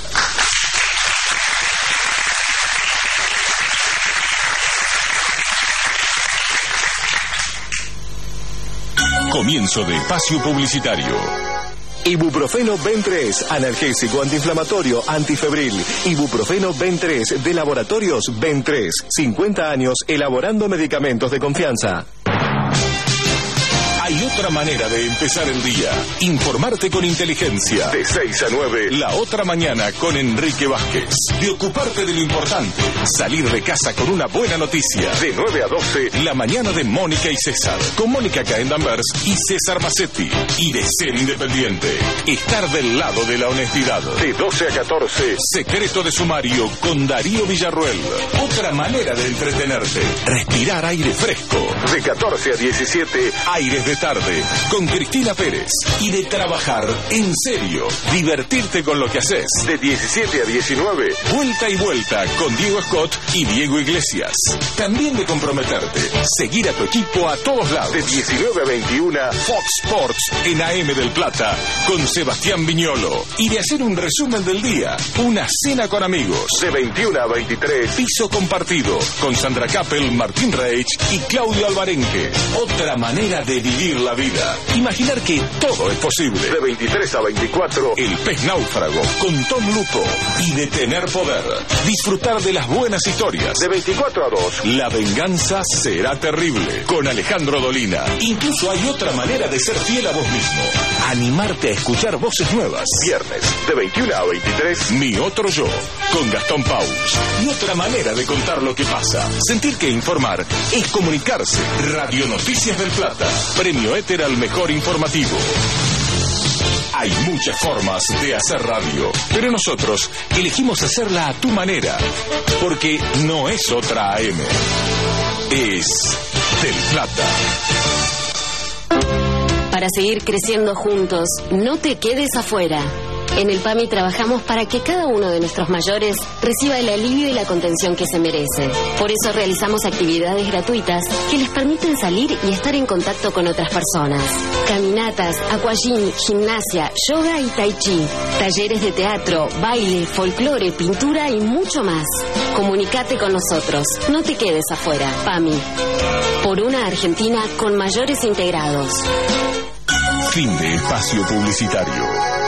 Comienzo de espacio publicitario. Ibuprofeno Ben 3, analgésico, antiinflamatorio, antifebril. Ibuprofeno Ben 3 de Laboratorios Ben 3. 50 años elaborando medicamentos de confianza. Hay otra manera de empezar el día. Informarte con inteligencia. De 6 a 9, La Otra Mañana con Enrique Vázquez. De ocuparte de lo importante. Salir de casa con una buena noticia. De 9 a 12, La Mañana de Mónica y César. Con Mónica Caendanvers y César Massetti. Y de ser independiente. Estar del lado de la honestidad. De 12 a 14, Secreto de Sumario con Darío Villarruel. Otra manera de entretenerte. Respirar aire fresco. De 14 a 17, Aires de Tarde con Cristina Pérez. Y de trabajar en serio. Divertirte con lo que haces. De 17 a 19, Vuelta y Vuelta con Diego Scott y Diego Iglesias. También de comprometerte. Seguir a tu equipo a todos lados. De 19 a 21, Fox Sports en AM del Plata con Sebastián Viñolo. Y de hacer un resumen del día. Una cena con amigos. De 21 a 23, Piso Compartido con Sandra Kappel, Martín Reich y Claudio Alvarenque. Otra manera de vivir la vida. Imaginar que todo es posible. De 23 a 24, El Pez Náufrago con Tom Lupo. Y de tener poder. Disfrutar de las buenas historias. De 24 a 2, La Venganza Será Terrible con Alejandro Dolina. Incluso hay otra manera de ser fiel a vos mismo. Animarte a escuchar voces nuevas. Viernes, de 21 a 23, Mi Otro Yo con Gastón Pauls. Y otra manera de contar lo que pasa. Sentir que informar es comunicarse. Radio Noticias del Plata. Premio Éter al mejor informativo. Hay muchas formas de hacer radio, pero nosotros elegimos hacerla a tu manera, porque no es otra AM, es del Plata. Para seguir creciendo juntos, no te quedes afuera. En el PAMI trabajamos para que cada uno de nuestros mayores reciba el alivio y la contención que se merece. Por eso realizamos actividades gratuitas que les permiten salir y estar en contacto con otras personas. Caminatas, aquagym, gimnasia, yoga y tai chi. Talleres de teatro, baile, folclore, pintura y mucho más. Comunicate con nosotros. No te quedes afuera. PAMI. Por una Argentina con mayores integrados. Fin de espacio publicitario.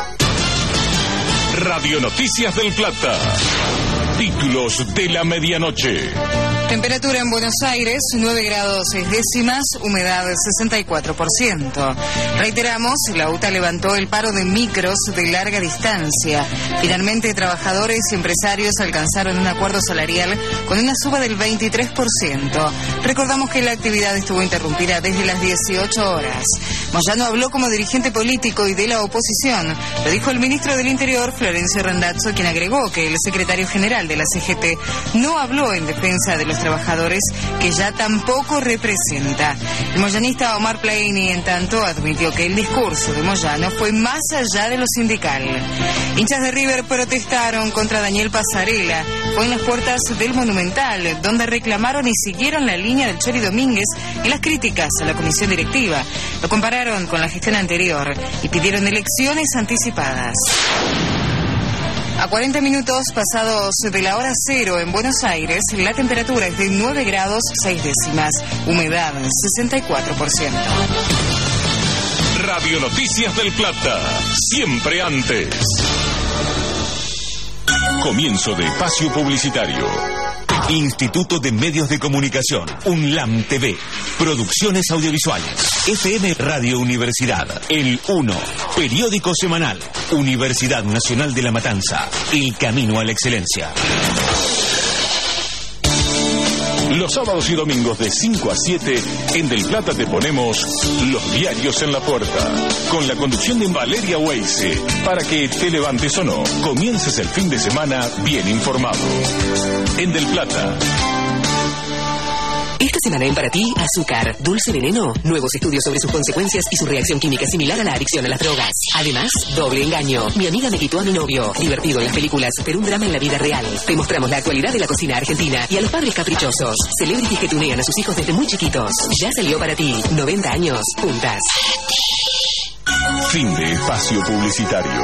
Radio Noticias del Plata. Títulos de la medianoche. Temperatura en Buenos Aires, 9 grados 6 décimas, humedad 64%. Reiteramos, la UTA levantó el paro de micros de larga distancia. Finalmente, trabajadores y empresarios alcanzaron un acuerdo salarial con una suba del 23%. Recordamos que la actividad estuvo interrumpida desde las 18 horas. Moyano habló como dirigente político y de la oposición. Lo dijo el ministro del Interior, Florencio Randazzo, quien agregó que el secretario general de la CGT no habló en defensa de los trabajadores que ya tampoco representa. El moyanista Omar Plaini, en tanto, admitió que el discurso de Moyano fue más allá de lo sindical. Hinchas de River protestaron contra Daniel Pasarela. Fue en las puertas del Monumental, donde reclamaron y siguieron la línea del Chori Domínguez en las críticas a la comisión directiva. Lo compararon con la gestión anterior y pidieron elecciones anticipadas. A 40 minutos pasados de la hora cero en Buenos Aires, la temperatura es de 9 grados 6 décimas, humedad 64%. Radio Noticias del Plata, siempre antes. Comienzo de espacio publicitario. Instituto de Medios de Comunicación, UNLAM TV, Producciones Audiovisuales, FM Radio Universidad, El 1, Periódico Semanal, Universidad Nacional de La Matanza, El Camino a la Excelencia. Los sábados y domingos de 5 a 7, en Del Plata te ponemos Los Diarios en la Puerta, con la conducción de Valeria Weise, para que te levantes o no, comiences el fin de semana bien informado. En Del Plata. Esta semana en Para Ti, azúcar, dulce veneno, nuevos estudios sobre sus consecuencias y su reacción química similar a la adicción a las drogas. Además, doble engaño. Mi amiga me quitó a mi novio. Divertido en las películas, pero un drama en la vida real. Te mostramos la actualidad de la cocina argentina y a los padres caprichosos. Celebrities que tunean a sus hijos desde muy chiquitos. Ya salió Para Ti. 90 años, juntas. Fin de espacio publicitario.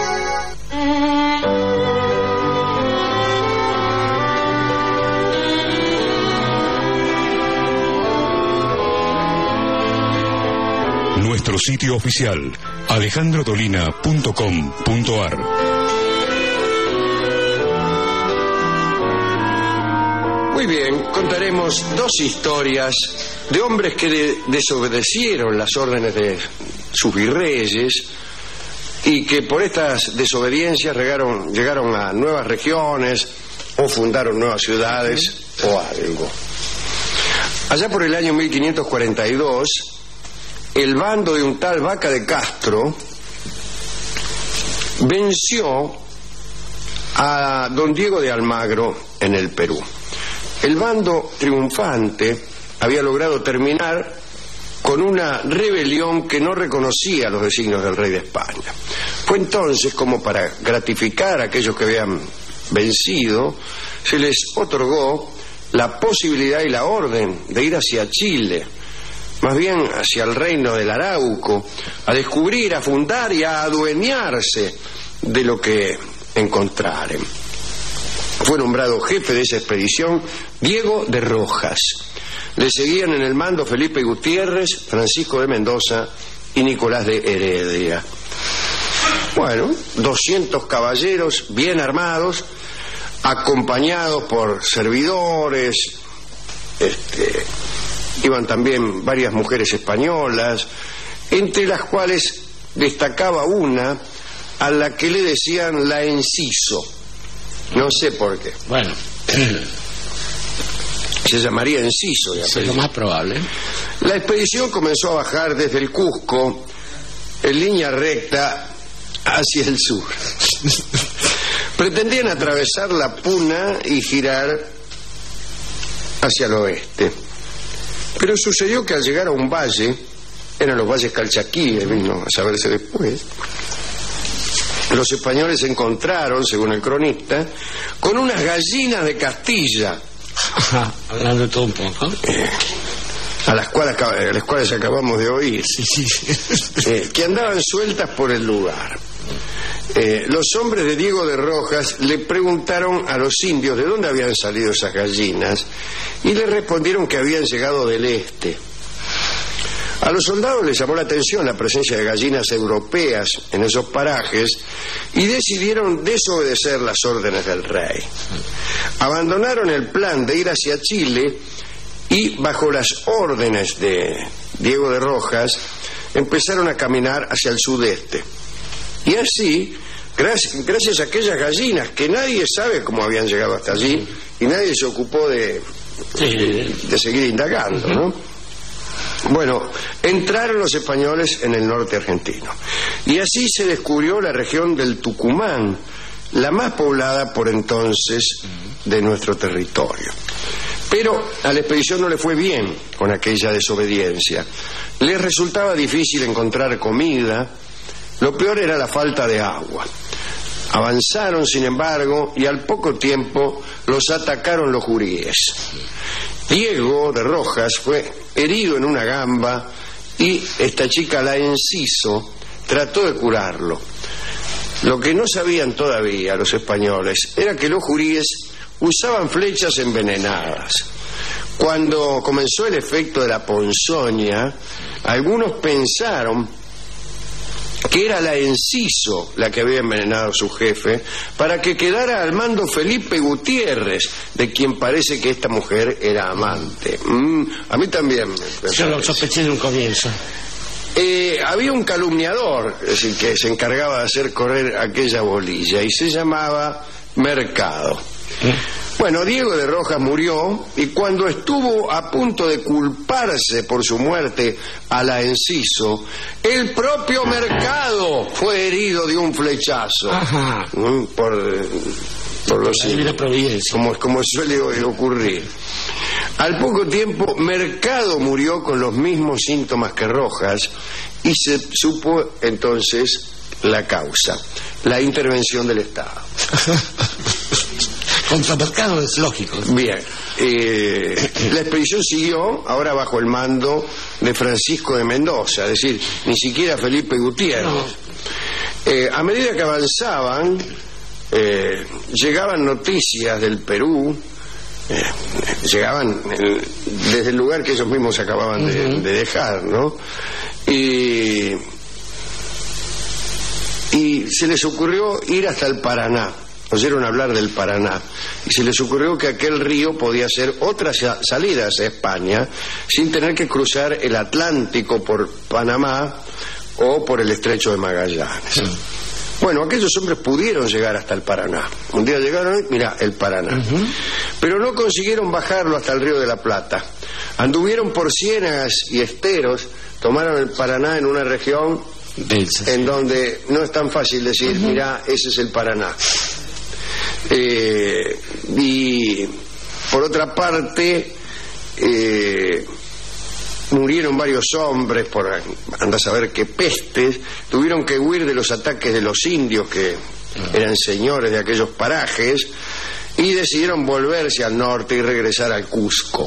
Nuestro sitio oficial, alejandrodolina.com.ar. Muy bien, contaremos dos historias de hombres que desobedecieron las órdenes de sus virreyes y que por estas desobediencias llegaron a nuevas regiones o fundaron nuevas ciudades o algo. Allá por el año 1542, el bando de un tal Vaca de Castro venció a don Diego de Almagro en el Perú. El bando triunfante había logrado terminar con una rebelión que no reconocía los designios del rey de España. Fue entonces como para gratificar a aquellos que habían vencido, se les otorgó la posibilidad y la orden de ir hacia Chile, más bien hacia el reino del Arauco, a descubrir, a fundar y a adueñarse de lo que encontraren. Fue nombrado jefe de esa expedición Diego de Rojas. Le seguían en el mando Felipe Gutiérrez, Francisco de Mendoza y Nicolás de Heredia. Bueno, 200 caballeros bien armados, acompañados por servidores, iban también varias mujeres españolas, entre las cuales destacaba una a la que le decían la Enciso. No sé por qué. Bueno, se llamaría Enciso. Es lo más probable. La expedición comenzó a bajar desde el Cusco en línea recta hacia el sur. Pretendían atravesar la Puna y girar hacia el oeste. Pero sucedió que al llegar a un valle, eran los valles Calchaquíes, vino a saberse después, los españoles se encontraron, según el cronista, con unas gallinas de Castilla. Hablando de todo un poco. A las cuales acabamos de oír. Sí. Que andaban sueltas por el lugar. Los hombres de Diego de Rojas le preguntaron a los indios de dónde habían salido esas gallinas y le respondieron que habían llegado del este. A los soldados les llamó la atención la presencia de gallinas europeas en esos parajes y decidieron desobedecer las órdenes del rey. Abandonaron el plan de ir hacia Chile y, bajo las órdenes de Diego de Rojas, empezaron a caminar hacia el sudeste. Y así, gracias a aquellas gallinas que nadie sabe cómo habían llegado hasta allí y nadie se ocupó de seguir indagando, ¿no? Bueno, entraron los españoles en el norte argentino y así se descubrió la región del Tucumán, la más poblada por entonces de nuestro territorio. Pero a la expedición no le fue bien con aquella desobediencia. Les resultaba difícil encontrar comida, lo peor era la falta de agua. Avanzaron, sin embargo, y al poco tiempo los atacaron los juríes. Diego de Rojas fue herido en una gamba y esta chica, la Enciso, trató de curarlo. Lo que no sabían todavía los españoles era que los juríes usaban flechas envenenadas. Cuando comenzó el efecto de la ponzoña, algunos pensaron que era la Enciso la que había envenenado a su jefe para que quedara al mando Felipe Gutiérrez, de quien parece que esta mujer era amante. A mí también me Yo lo sospeché en un comienzo. Había un calumniador, es decir, que se encargaba de hacer correr aquella bolilla y se llamaba Mercado. Bueno, Diego de Rojas murió y cuando estuvo a punto de culparse por su muerte a la Enciso, el propio Mercado fue herido de un flechazo. Ajá. Por los providencia. Como suele ocurrir. Al poco tiempo, Mercado murió con los mismos síntomas que Rojas y se supo entonces la causa, la intervención del Estado. Contra Mercado es lógico. Bien, la expedición siguió ahora bajo el mando de Francisco de Mendoza, es decir, ni siquiera Felipe Gutiérrez. A medida que avanzaban, llegaban noticias del Perú, llegaban desde el lugar que ellos mismos acababan de dejar, ¿no? Y se les ocurrió ir hasta el Paraná, oyeron hablar del Paraná y se les ocurrió que aquel río podía ser otra salida hacia España sin tener que cruzar el Atlántico por Panamá o por el Estrecho de Magallanes. Bueno, aquellos hombres pudieron llegar hasta el Paraná. Un día llegaron y mira, el Paraná. Pero no consiguieron bajarlo hasta el Río de la Plata. Anduvieron por ciénagas y esteros, tomaron el Paraná en una región en donde no es tan fácil decir, mira, ese es el Paraná. Y por otra parte, murieron varios hombres por anda a saber qué pestes, tuvieron que huir de los ataques de los indios que eran señores de aquellos parajes y decidieron volverse al norte y regresar al Cusco.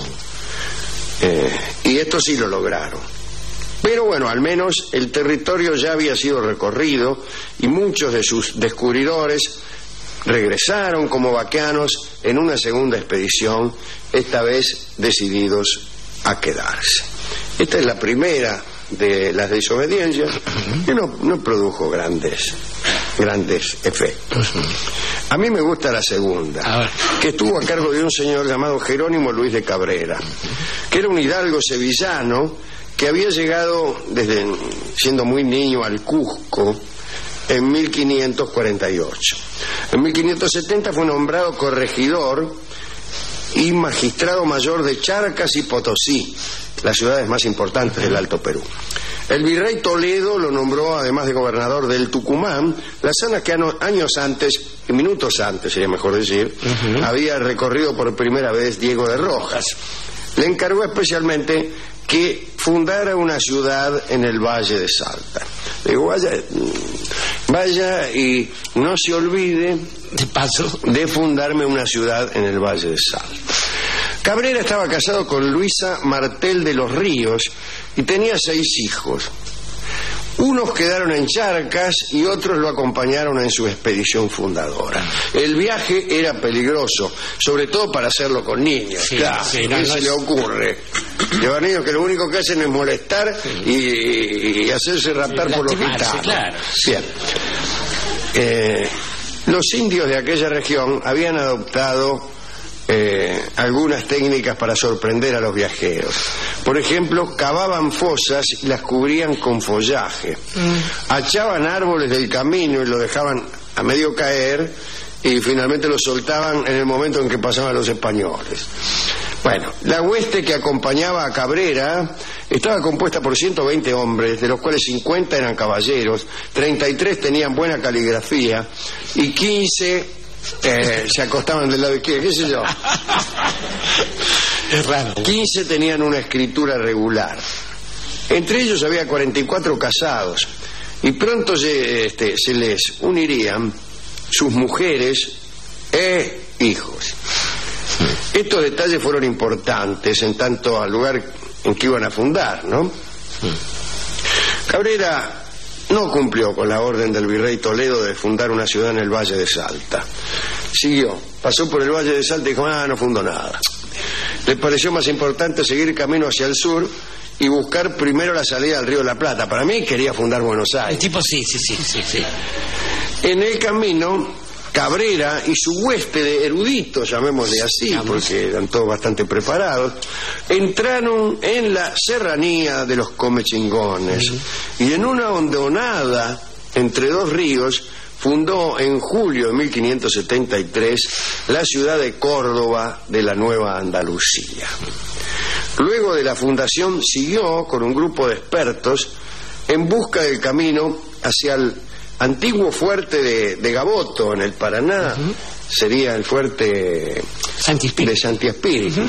Y esto sí lo lograron. Pero bueno, al menos el territorio ya había sido recorrido y muchos de sus descubridores regresaron como vaqueanos en una segunda expedición, esta vez decididos a quedarse. Esta es la primera de las desobediencias que no produjo grandes efectos. A mí me gusta la segunda, que estuvo a cargo de un señor llamado Jerónimo Luis de Cabrera, que era un hidalgo sevillano que había llegado desde siendo muy niño al Cusco en 1548. En 1570 fue nombrado corregidor y magistrado mayor de Charcas y Potosí, las ciudades más importantes del Alto Perú. El virrey Toledo lo nombró, además de gobernador del Tucumán, la zona que años antes, minutos antes sería mejor decir, había recorrido por primera vez Diego de Rojas. Le encargó especialmente que fundara una ciudad en el Valle de Salta. Le digo, vaya y no se olvide de fundarme una ciudad en el Valle de Salta. Cabrera estaba casado con Luisa Martel de los Ríos y tenía 6 hijos. Unos quedaron en Charcas y otros lo acompañaron en su expedición fundadora. El viaje era peligroso, sobre todo para hacerlo con niños. ¿Qué se le ocurre? Llevar niños que lo único que hacen es molestar y hacerse raptar por los gitanos. Claro. Bien. Los indios de aquella región habían adoptado algunas técnicas para sorprender a los viajeros. Por ejemplo, cavaban fosas y las cubrían con follaje. Achaban árboles del camino y lo dejaban a medio caer y finalmente lo soltaban en el momento en que pasaban los españoles. Bueno, la hueste que acompañaba a Cabrera estaba compuesta por 120 hombres, de los cuales 50 eran caballeros, 33 tenían buena caligrafía y 15 se acostaban del lado izquierdo, qué sé yo. Es raro. 15 tenían una escritura regular. Entre ellos había 44 casados y pronto se les unirían sus mujeres e hijos. Estos detalles fueron importantes en tanto al lugar en que iban a fundar, ¿no? Cabrera no cumplió con la orden del virrey Toledo de fundar una ciudad en el Valle de Salta. Siguió, pasó por el Valle de Salta y dijo, no fundo nada. Le pareció más importante seguir camino hacia el sur y buscar primero la salida al Río de la Plata. Para mí quería fundar Buenos Aires. El tipo sí. En el camino, Cabrera y su hueste de eruditos, llamémosle así, porque eran todos bastante preparados, entraron en la serranía de los Comechingones y en una hondonada entre 2 ríos fundó en julio de 1573 la ciudad de Córdoba de la Nueva Andalucía. Luego de la fundación siguió con un grupo de expertos en busca del camino hacia el antiguo fuerte de Gaboto en el Paraná. Sería el fuerte de Santi Espíritu.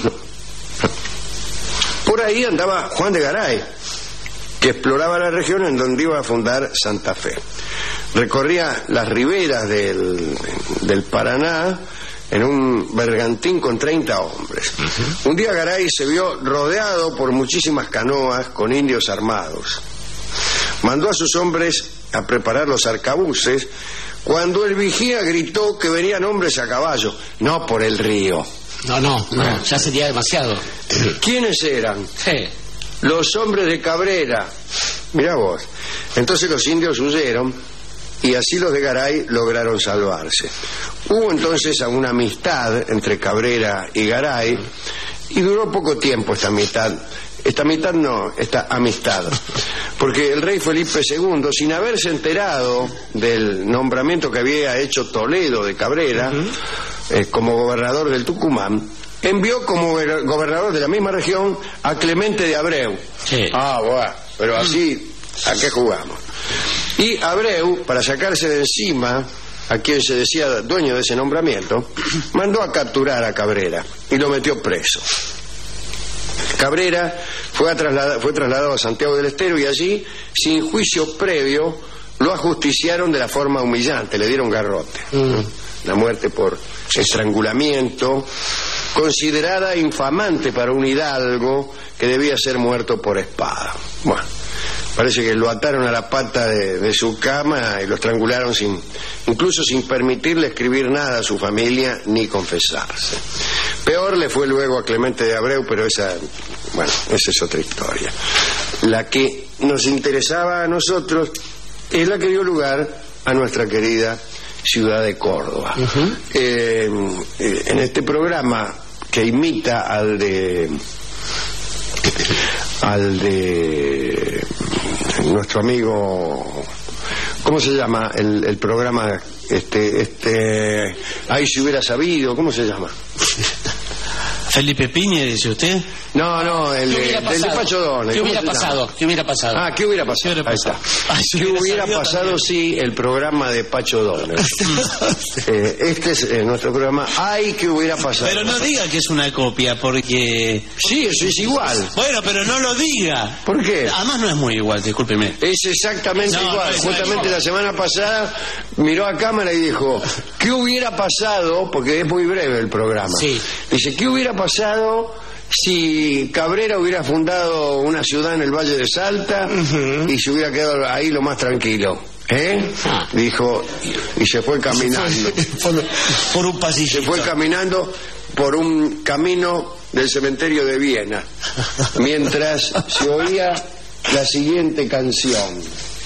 Por ahí andaba Juan de Garay, que exploraba la región en donde iba a fundar Santa Fe. Recorría las riberas del Paraná en un bergantín con 30 hombres. Un día Garay se vio rodeado por muchísimas canoas con indios armados. Mandó a sus hombres a preparar los arcabuces cuando el vigía gritó que venían hombres a caballo, no por el río. No, ya sería demasiado. ¿Quiénes eran? Los hombres de Cabrera. Mirá vos. Entonces los indios huyeron y así los de Garay lograron salvarse. Hubo entonces una amistad entre Cabrera y Garay, y duró poco tiempo esta amistad, esta amistad, porque el rey Felipe II, sin haberse enterado del nombramiento que había hecho Toledo de Cabrera como gobernador del Tucumán, envió como gobernador de la misma región a Clemente de Abreu. Sí. Bueno, pero así, ¿a qué jugamos? Y Abreu, para sacarse de encima a quien se decía dueño de ese nombramiento, mandó a capturar a Cabrera y lo metió preso. Cabrera fue trasladado a Santiago del Estero y allí, sin juicio previo, lo ajusticiaron de la forma humillante, le dieron garrote. La muerte por estrangulamiento, considerada infamante para un hidalgo que debía ser muerto por espada. Bueno, parece que lo ataron a la pata de su cama y lo estrangularon incluso sin permitirle escribir nada a su familia ni confesarse. Peor le fue luego a Clemente de Abreu, pero esa es otra historia. La que nos interesaba a nosotros es la que dio lugar a nuestra querida ciudad de Córdoba. En este programa que imita al de nuestro amigo, ¿cómo se llama el programa? Ahí si hubiera sabido, ¿cómo se llama? Felipe Piña, dice usted. No, el del despacho Donner. ¿Qué hubiera pasado? ¿Qué hubiera pasado? ¿Qué hubiera pasado? Ahí está. ¿Qué hubiera pasado si el programa de Pacho Donner? Este es nuestro programa. ¿Qué hubiera pasado? Pero no diga que es una copia, porque... Sí, eso es igual. Bueno, pero no lo diga. ¿Por qué? Además no es muy igual, discúlpeme. Es exactamente igual. Justamente la semana pasada miró a cámara y dijo, ¿qué hubiera pasado? Porque es muy breve el programa. Sí. Dice, ¿qué hubiera pasado si Cabrera hubiera fundado una ciudad en el Valle de Salta y se hubiera quedado ahí lo más tranquilo? Dijo, y se fue caminando. por un pasillo. Se fue caminando por un camino del cementerio de Viena, mientras se oía la siguiente canción.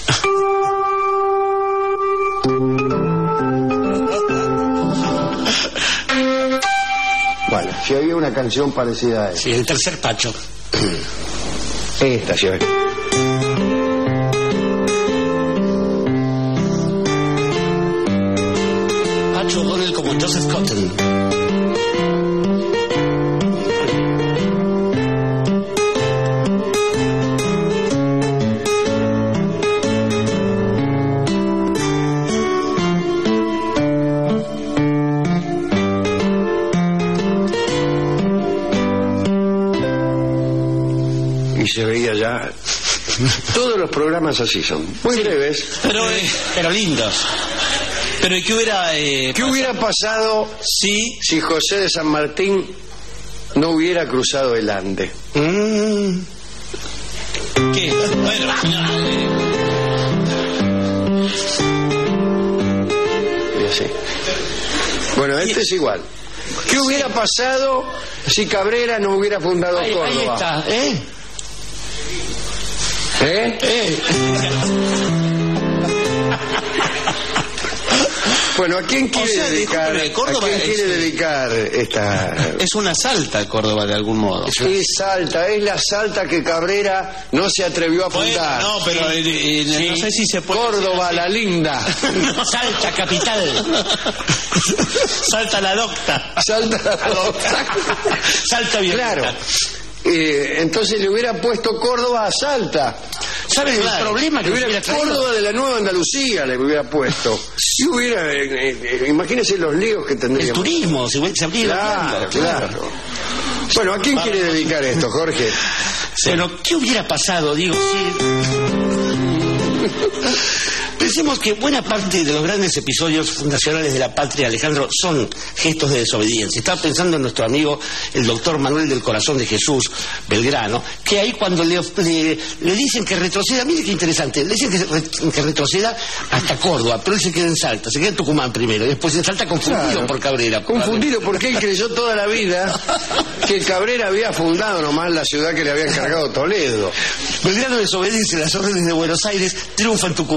Bueno, si había una canción parecida a esta. Sí, el tercer Pacho. Esta, sí. Pacho Donner como Joseph Cotton. Se veía ya. Todos los programas así son, muy breves, pero lindos. Pero ¿qué hubiera pasado si José de San Martín no hubiera cruzado el Ande? ¿Qué? Bueno, y así. Bueno, este es igual. ¿Qué hubiera pasado si Cabrera no hubiera fundado Córdoba? Ahí está, Bueno, ¿a quién quiere dedicar esta? Es una Salta, Córdoba, de algún modo. Es Salta, es la Salta que Cabrera no se atrevió a fundar. Bueno, no, pero no sé si se puede. Córdoba, la linda. Salta capital. Salta la docta. Salta bien. Claro. Entonces le hubiera puesto Córdoba a Salta. ¿Sabes el problema que hubiera traído? Córdoba de la Nueva Andalucía le hubiera puesto. Y hubiera, imagínense los líos que tendría. El turismo, se habría claro. Bueno, ¿a quién quiere dedicar esto, Jorge? Bueno, ¿qué hubiera pasado? Digo, pensemos que buena parte de los grandes episodios fundacionales de la patria, Alejandro, son gestos de desobediencia. Estaba pensando en nuestro amigo, el doctor Manuel del Corazón de Jesús, Belgrano, que ahí cuando le dicen que retroceda, mire qué interesante, le dicen que retroceda hasta Córdoba, pero él se queda en Salta, se queda en Tucumán primero, y después en Salta confundido por Cabrera. Confundido porque él creyó toda la vida que Cabrera había fundado nomás la ciudad que le había encargado Toledo. Belgrano desobedece las órdenes de Buenos Aires, triunfa en Tucumán y luego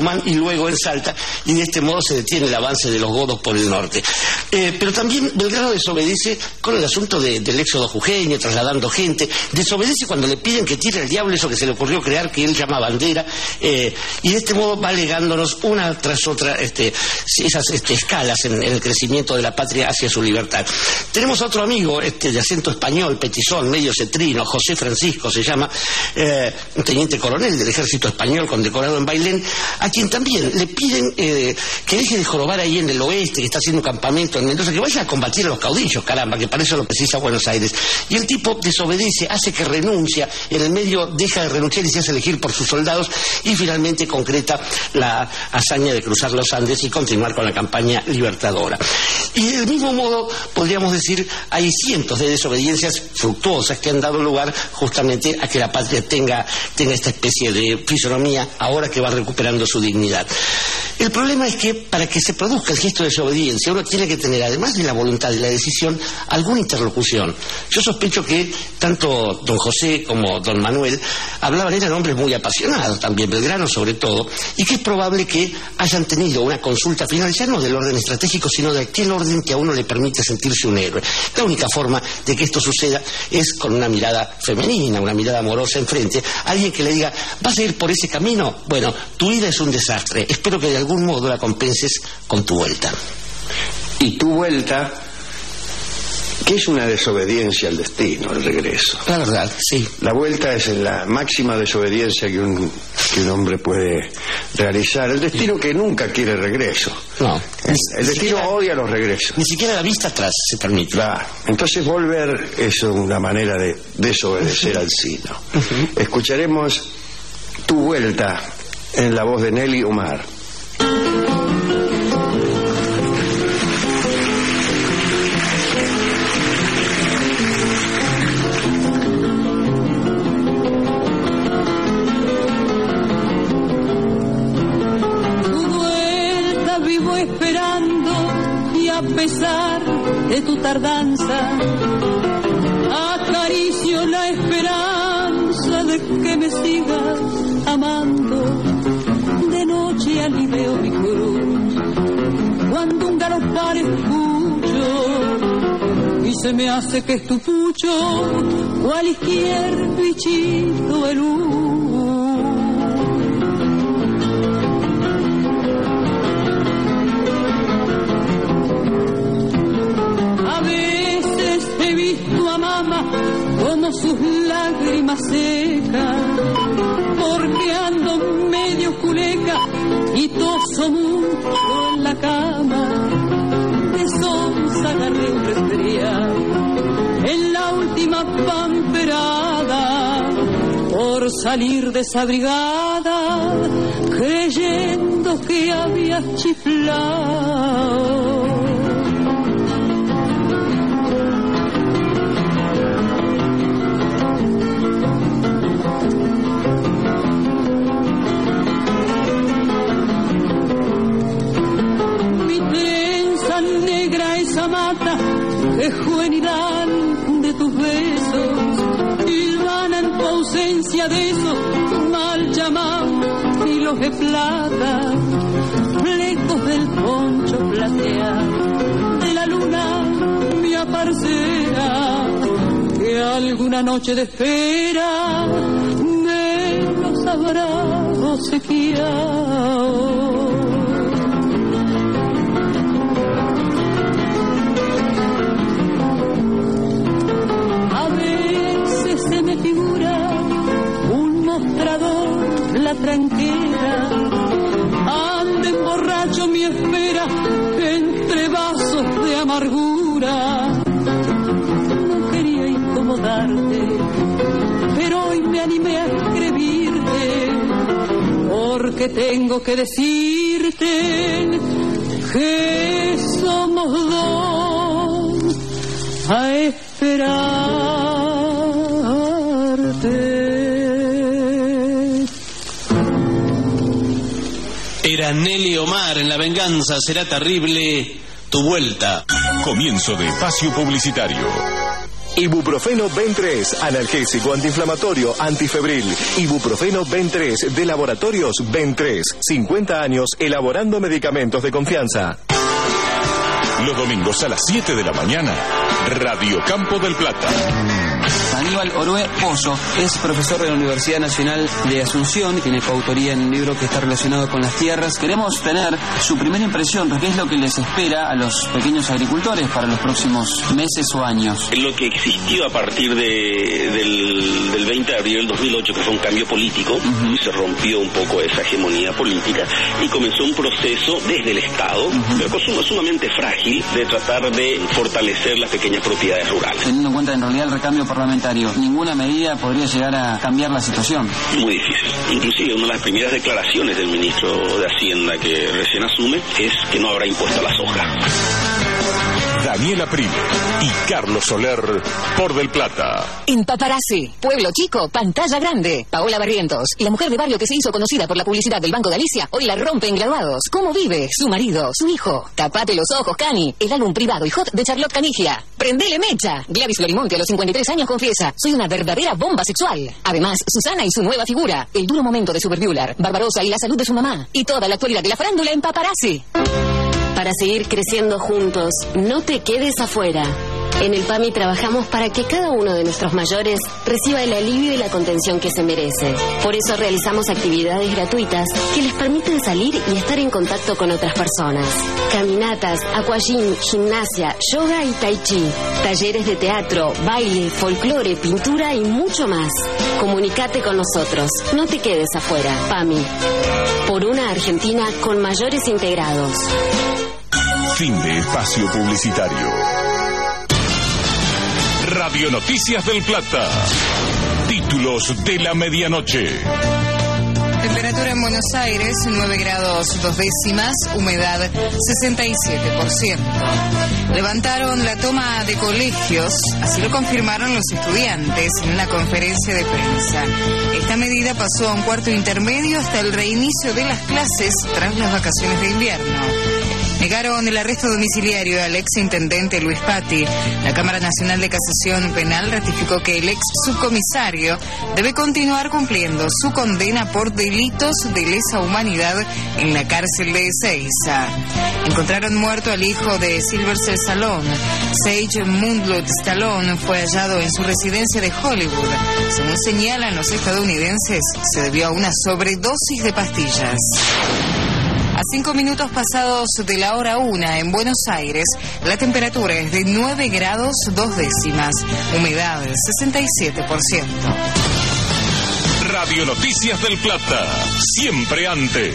luego en Salta, y de este modo se detiene el avance de los godos por el norte. Pero también Belgrano desobedece con el asunto del éxodo jujeño, trasladando gente, desobedece cuando le piden que tire al diablo eso que se le ocurrió crear, que él llama bandera, y de este modo va legándonos una tras otra esas escalas en el crecimiento de la patria hacia su libertad. Tenemos a otro amigo de acento español, petizón, medio cetrino, José Francisco se llama, un teniente coronel del ejército español condecorado en Bailén, a quien también le piden que deje de jorobar ahí en el oeste, que está haciendo un campamento en Mendoza, que vaya a combatir a los caudillos, caramba, que para eso lo precisa Buenos Aires. Y el tipo desobedece, hace que renuncia, en el medio deja de renunciar y se hace elegir por sus soldados, y finalmente concreta la hazaña de cruzar los Andes y continuar con la campaña libertadora. Y del mismo modo, podríamos decir, hay cientos de desobediencias fructuosas que han dado lugar justamente a que la patria tenga esta especie de fisonomía ahora que va recuperando su dignidad. El problema es que para que se produzca el gesto de desobediencia uno tiene que tener, además de la voluntad y la decisión, alguna interlocución. Yo sospecho que tanto don José como don Manuel eran hombres muy apasionados, también Belgrano sobre todo, y que es probable que hayan tenido una consulta final, ya no del orden estratégico, sino de aquel orden que a uno le permite sentirse un héroe. La única forma de que esto suceda es con una mirada femenina, una mirada amorosa enfrente, alguien que le diga, ¿vas a ir por ese camino? Bueno, tu vida es un desastre, espero que de algún modo la compenses con tu vuelta. Y tu vuelta, que es una desobediencia al destino, el regreso. La verdad, sí. La vuelta es la máxima desobediencia que un hombre puede realizar. El destino que nunca quiere regreso. No. El destino odia los regresos. Ni siquiera la vista atrás se permite. Claro. Entonces volver es una manera de desobedecer al sino. Escucharemos Tu vuelta en la voz de Nelly Omar. A pesar de tu tardanza, acaricio la esperanza de que me sigas amando. De noche aliveo mi cruz cuando un galopar escucho y se me hace que es tu pucho cualquier bichito de luz. Como sus lágrimas secas, porque ando medio culeca y toso mucho en la cama. De sonsa agarré un resfriado en la última pamperada, por salir desabrigada, creyendo que había chiflado. Mata que juvenilán de tus besos hilvana en tu ausencia de esos mal llamados hilos de plata, flecos del poncho plateado de la luna mi aparcera, que alguna noche de espera me los habrá obsequiado. La tranquera anda en borracho mi espera entre vasos de amargura. No quería incomodarte, pero hoy me animé a escribirte, porque tengo que decirte que somos dos a esperarte. Era Nelly Omar en La venganza será terrible, Tu vuelta. Comienzo de espacio publicitario. Ibuprofeno Ben3, analgésico antiinflamatorio, antifebril. Ibuprofeno Ben3 de Laboratorios Ben3. 50 años elaborando medicamentos de confianza. Los domingos a las 7 de la mañana, Radio Campo del Plata. Aníbal Orue Pozo es profesor de la Universidad Nacional de Asunción, tiene coautoría en un libro que está relacionado con las tierras. Queremos tener su primera impresión de qué es lo que les espera a los pequeños agricultores para los próximos meses o años. Lo que existió a partir del 20 de abril del 2008, que fue un cambio político, se rompió un poco esa hegemonía política y comenzó un proceso desde el Estado, pero sumamente frágil, de tratar de fortalecer las pequeñas propiedades rurales. Teniendo en cuenta en realidad el recambio parlamentario, ninguna medida podría llegar a cambiar la situación. Muy difícil. Inclusive una de las primeras declaraciones del ministro de Hacienda que recién asume es que no habrá impuesto a la soja. Daniela Prime y Carlos Soler por Del Plata. En Paparazzi, pueblo chico, pantalla grande. Paola Barrientos, la mujer de barrio que se hizo conocida por la publicidad del Banco de Alicia, hoy la rompe en Graduados. ¿Cómo vive? Su marido, su hijo. Tapate los ojos, Cani. El álbum privado y hot de Charlotte Canigia. Prendele mecha. Gladys Florimonte a los 53 años confiesa: soy una verdadera bomba sexual. Además, Susana y su nueva figura. El duro momento de su Verbular, Barbarosa y la salud de su mamá. Y toda la actualidad de la farándula en Paparazzi. Para seguir creciendo juntos, no te quedes afuera. En el PAMI trabajamos para que cada uno de nuestros mayores reciba el alivio y la contención que se merece. Por eso realizamos actividades gratuitas que les permiten salir y estar en contacto con otras personas. Caminatas, aquagym, gimnasia, yoga y tai chi. Talleres de teatro, baile, folclore, pintura y mucho más. Comunicate con nosotros. No te quedes afuera. PAMI. Por una Argentina con mayores integrados. Fin de espacio publicitario. Radio Noticias del Plata. Títulos de la medianoche. Temperatura en Buenos Aires, 9 grados 2 décimas, humedad 67%. Levantaron la toma de colegios, así lo confirmaron los estudiantes en una conferencia de prensa. Esta medida pasó a un cuarto intermedio hasta el reinicio de las clases tras las vacaciones de invierno. Negaron el arresto domiciliario al exintendente Luis Patti. La Cámara Nacional de Casación Penal ratificó que el ex subcomisario debe continuar cumpliendo su condena por delitos de lesa humanidad en la cárcel de Ezeiza. Encontraron muerto al hijo de Sylvester Stallone. Sage Mundlut Stallone fue hallado en su residencia de Hollywood. Según señalan los estadounidenses, se debió a una sobredosis de pastillas. A 5 minutos pasados de la hora 1 en Buenos Aires, la temperatura es de 9 grados 2 décimas, humedad 67%. Radio Noticias del Plata, siempre antes.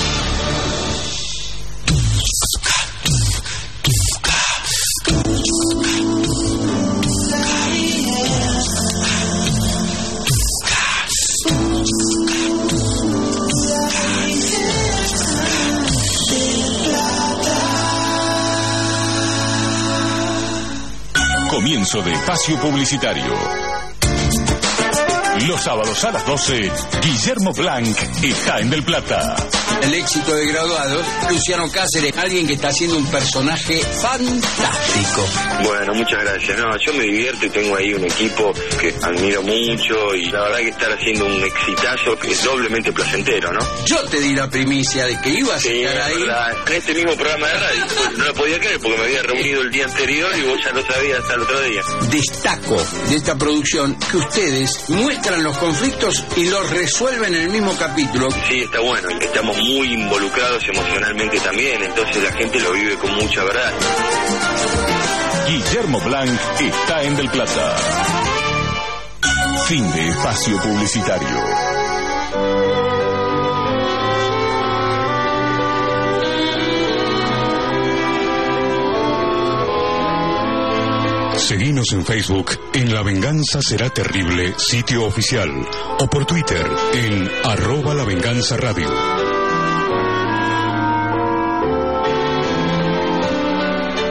Comienzo de espacio publicitario. Los sábados a las 12, Guillermo Blanc está en Del Plata. El éxito de Graduados, Luciano Cáceres, alguien que está haciendo un personaje fantástico. Bueno, muchas gracias. No, yo me divierto y tengo ahí un equipo que admiro mucho y la verdad que estar haciendo un exitazo que es doblemente placentero, ¿no? Yo te di la primicia de que ibas a estar ahí. Verdad. En este mismo programa de radio, pues, no lo podía creer porque me había reunido el día anterior y vos ya lo sabías hasta el otro día. Destaco de esta producción que ustedes muestran los conflictos y los resuelven en el mismo capítulo. Sí, está bueno. Estamos muy involucrados emocionalmente también, entonces la gente lo vive con mucha verdad. Guillermo Blanc está en Del Plata. Fin de espacio publicitario. Seguinos en Facebook en La Venganza Será Terrible, sitio oficial, o por Twitter en @lavenganzaradio.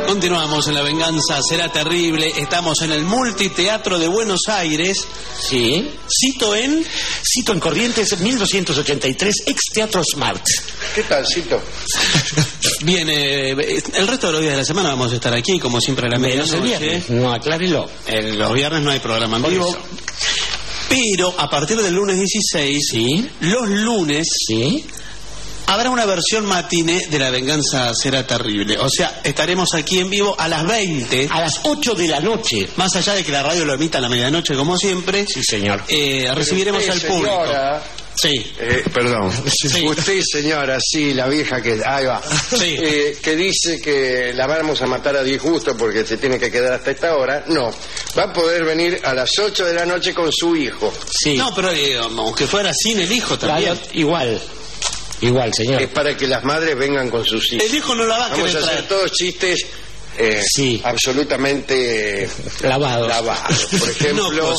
Continuamos en La Venganza Será Terrible. Estamos en el Multiteatro de Buenos Aires. Sí. Cito en Corrientes 1283, ex Teatro Smart. ¿Qué tal, Cito? Bien, el resto de los días de la semana vamos a estar aquí, como siempre, a la medianoche. El viernes. No, aclárelo. Los viernes no hay programa en vivo. Pero a partir del lunes 16, ¿sí? Los lunes, ¿sí? Habrá una versión matiné de La Venganza Será Terrible. O sea, estaremos aquí en vivo a las 20. A las 8 de la noche. Más allá de que la radio lo emita a la medianoche, como siempre. Sí, señor. Recibiremos al público. Señora, sí. Perdón. Sí. Usted, señora, sí, la vieja que... Ahí va. Sí. Que dice que la vamos a matar a disgusto porque se tiene que quedar hasta esta hora. No. Va a poder venir a las 8 de la noche con su hijo. Sí. No, pero aunque fuera sin el hijo también. Claro, Igual, señor. Es para que las madres vengan con sus hijos. El hijo no la va a Vamos querer a hacer traer. todos chistes sí. absolutamente lavados. Por ejemplo, No,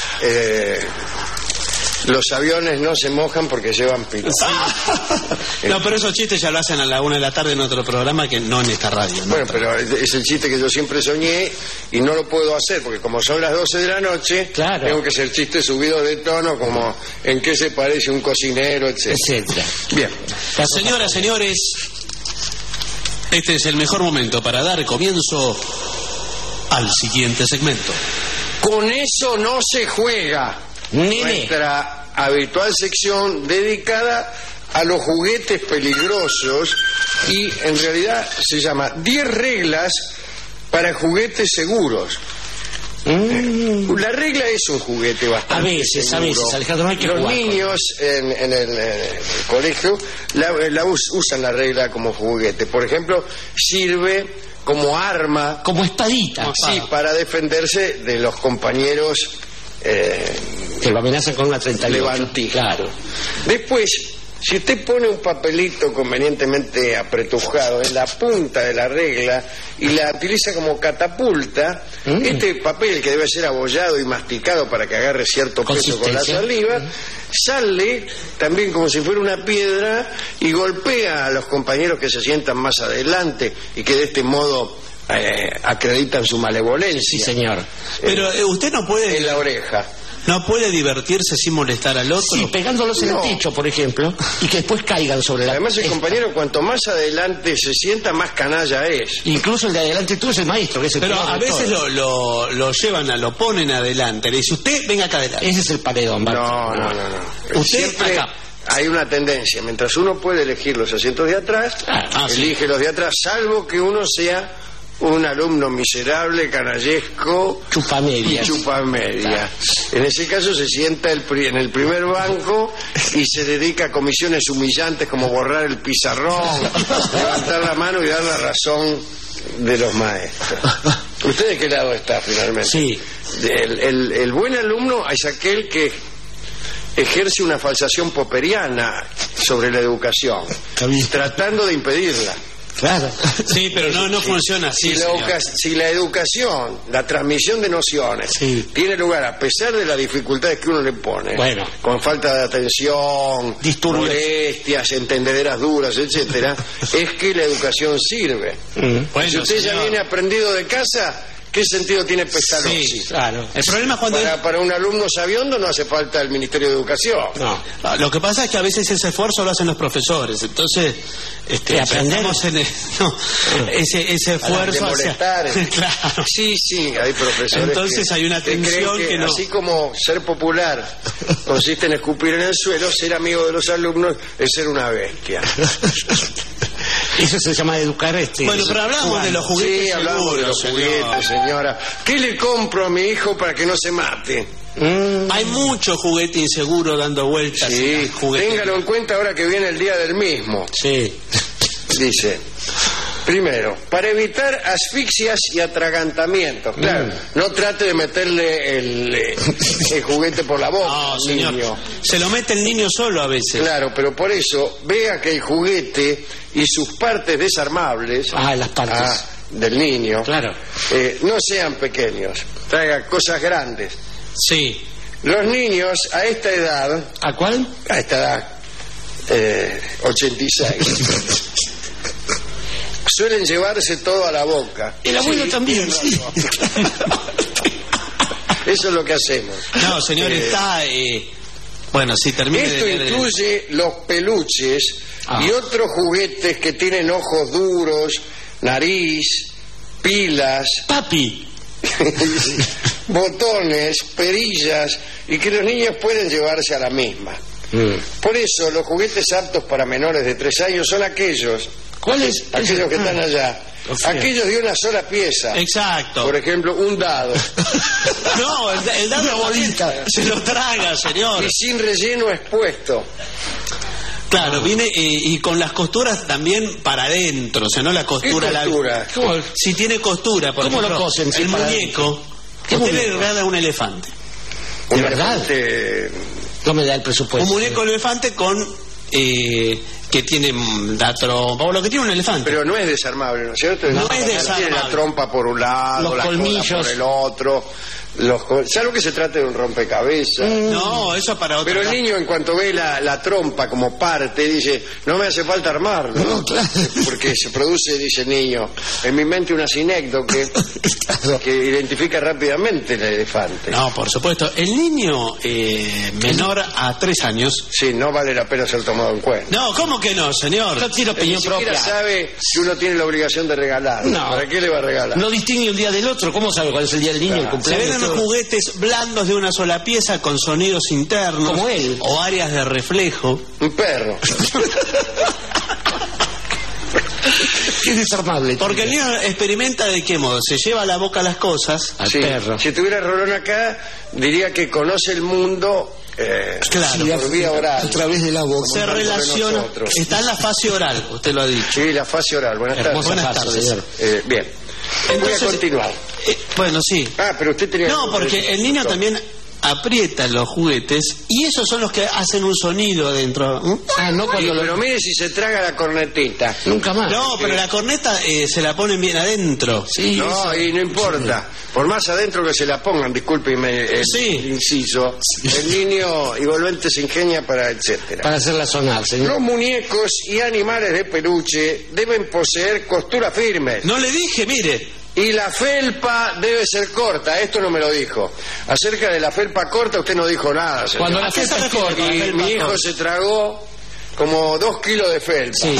los aviones no se mojan porque llevan pilas. No, pero esos chistes ya lo hacen a la 1 de la tarde en otro programa que no en esta radio, ¿no? Bueno, pero es el chiste que yo siempre soñé y no lo puedo hacer porque como son las 12 de la noche, claro, tengo que hacer chistes subidos de tono como en qué se parece un cocinero, etcétera. Bien. Señoras, señores, este es el mejor momento para dar comienzo al siguiente segmento. Con eso no se juega. Nuestra habitual sección dedicada a los juguetes peligrosos y en realidad se llama 10 reglas para juguetes seguros. La regla es un juguete bastante seguro. A veces, Alejandro, no hay que los jugar niños en el colegio usan la regla como juguete. Por ejemplo, sirve como arma, como espadita, sí, para defenderse de los compañeros que lo amenazan con una 38. Levantija. Claro. Después, si usted pone un papelito convenientemente apretujado en la punta de la regla y la utiliza como catapulta, este papel, que debe ser abollado y masticado para que agarre cierto peso con la saliva, sale también como si fuera una piedra y golpea a los compañeros que se sientan más adelante y que de este modo acreditan su malevolencia. Sí, señor. Pero usted no puede... En la oreja. ¿No puede divertirse sin molestar al otro? Sí, pegándolos en el techo, por ejemplo, y que después caigan sobre la... Además, el compañero, cuanto más adelante se sienta, más canalla es. Incluso el de adelante tú es el maestro, que es el Pero peor a de veces todos. lo llevan, lo ponen adelante. Le dice, usted, venga acá adelante. Ese es el paredón, ¿vale? No. Usted siempre acá. hay una tendencia. Mientras uno puede elegir los asientos de atrás, elige los de atrás, salvo que uno sea un alumno miserable, canallesco chupamedia. Y chupamedia. En ese caso se sienta en el primer banco y se dedica a comisiones humillantes como borrar el pizarrón, levantar la mano y dar la razón de los maestros. ¿Usted de qué lado está finalmente? Sí. El buen alumno es aquel que ejerce una falsación popperiana sobre la educación, tratando de impedirla. Claro. Sí, pero no funciona así. Si la educación, la transmisión de nociones, tiene lugar a pesar de las dificultades que uno le pone, con falta de atención, molestias, entendederas duras, etcétera, es que la educación sirve. Si usted ya viene aprendido de casa, ¿qué sentido tiene Pestalozzi? Sí, claro. El problema es cuando... Para un alumno sabiondo no hace falta el Ministerio de Educación. No. Lo que pasa es que a veces ese esfuerzo lo hacen los profesores. Entonces, aprendemos en ese esfuerzo... De molestar. Claro. Sí, hay profesores. Entonces hay una tensión que no... Así como ser popular consiste en escupir en el suelo, ser amigo de los alumnos es ser una bestia. Eso se llama educar Bueno, pero hablamos de los juguetes. Sí, hablamos de los juguetes, señora. ¿Qué le compro a mi hijo para que no se mate? Hay mucho juguete inseguro dando vueltas. Sí, téngalo en cuenta ahora que viene el día del mismo. Sí. Dice, primero, para evitar asfixias y atragantamientos. Claro, no trate de meterle el juguete por la boca. No, señor. Niño. Se lo mete el niño solo a veces. Claro, pero por eso, vea que el juguete y sus partes desarmables... las partes. Del niño. Claro. No sean pequeños. Traiga cosas grandes. Sí. Los niños a esta edad... ¿A cuál? A esta edad, 86. suelen llevarse todo a la boca. El abuelo Sí, también, tiene sí. razón. Eso es lo que hacemos. No, señor, está... bueno, sí, termine Esto de... incluye los peluches y otros juguetes que tienen ojos duros, nariz, pilas... Papi. botones, perillas, y que los niños pueden llevarse a la misma. Por eso los juguetes aptos para menores de 3 años son aquellos. ¿Cuáles? Aquellos que están allá. Aquellos de una sola pieza. Exacto. Por ejemplo, un dado. No, el dado Una bolita. se lo traga, señor. Y sin relleno expuesto. Claro, viene y con las costuras también para adentro, o sea, no la costura. ¿Qué costura? Si tiene costura, por ¿Cómo ejemplo, lo cosen, si el para muñeco. ¿Qué Usted le muñeco? regala un elefante. ¿De verdad? No me da el presupuesto. Un muñeco elefante con... que tiene la trompa, o lo que tiene un elefante. Pero no es desarmable, ¿no es cierto? No es desarmable. Tiene la trompa por un lado, Los la cola colmillos. por el otro. Salvo que se trate de un rompecabezas. No, eso para otro. Pero el niño, en cuanto ve la trompa como parte, dice, no me hace falta armarlo. No, claro. Porque se produce, dice el niño, en mi mente una sinécdoque que identifica rápidamente el elefante. No, por supuesto. El niño menor a 3 años... Sí, no vale la pena ser tomado en cuenta. No, ¿cómo que no, señor? Yo tiro Ni opinión siquiera propia. sabe que uno tiene la obligación de regalar. No. ¿Para qué le va a regalar? No distingue un día del otro. ¿Cómo sabe cuál es el día del niño, el Se cumpleaños? venden unos juguetes blandos de una sola pieza con sonidos internos. Como él. O áreas de reflejo. Un perro. Es desarmable. Porque el niño experimenta de qué modo. Se lleva a la boca las cosas. Al Sí. perro. Si tuviera Rolón acá, diría que conoce el mundo Claro. por vía oral. A través de la boca. Se tanto de relaciona. nosotros. Está en la fase oral, usted lo ha dicho. Sí, la fase oral. Buenas tardes. Hermosa Buenas fase, tardes. señor. Bien. Voy Entonces, a continuar. Bueno, sí. Ah, pero usted tenía... No, porque el niño también aprieta los juguetes y esos son los que hacen un sonido adentro. Ah, no Sí, cuando pero mire si se traga la cornetita. Nunca más. No, pero la corneta se la ponen bien adentro. Sí, No, y no importa. Por más adentro que se la pongan, discúlpeme el Sí. inciso, el niño igualmente se ingenia para etcétera. para hacerla sonar, señor. Los muñecos y animales de peluche deben poseer costura firme. No le dije, mire. Y la felpa debe ser corta. Esto no me lo dijo. Acerca de la felpa corta usted no dijo nada, señor. Cuando la ¿A qué se felpa es refiere corta, con la Y felpa mi hijo corta? se tragó como 2 kilos de felpa. Sí.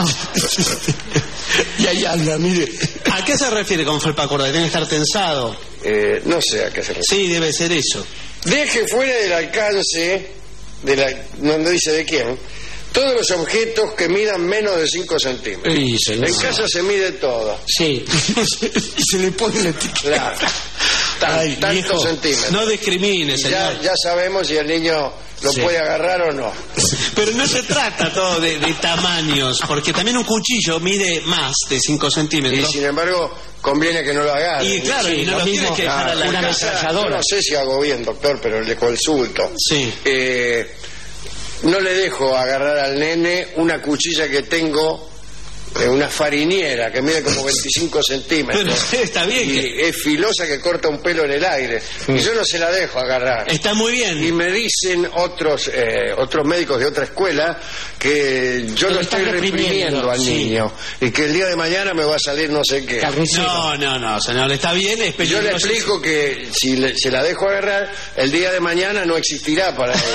Y ahí anda, mire. ¿A qué se refiere con felpa corta? Tiene que estar tensado. No sé a qué se refiere. Sí, debe ser eso. Deje fuera del alcance, no dice de quién, todos los objetos que midan menos de 5 centímetros. Sí, señor. En casa se mide todo. Sí. Y se le pone la etiqueta. Claro. Tantos Viejo, centímetros. no discrimine, Y señor. ya sabemos si el niño lo Sí. puede agarrar o no. Pero no se trata todo de tamaños, porque también un cuchillo mide más de 5 Y centímetros. sin embargo, conviene que no lo agarre. Y claro, Sí, y no lo lo mismo, tienes que dejar a la una casa. ametralladora. Yo no sé si hago bien, doctor, pero le consulto. Sí. No le dejo agarrar al nene una cuchilla que tengo, una fariniera que mide como 25 centímetros. Pero está bien Y que- es filosa que corta un pelo en el aire. Y yo no se la dejo agarrar. Está muy Y bien. me dicen otros médicos de otra escuela que yo Que lo lo están estoy reprimiendo al sí. niño y que el día de mañana me va a salir no sé qué. No, señor, está bien, es Yo peligroso. le explico que si se la dejo agarrar, el día de mañana no existirá para él.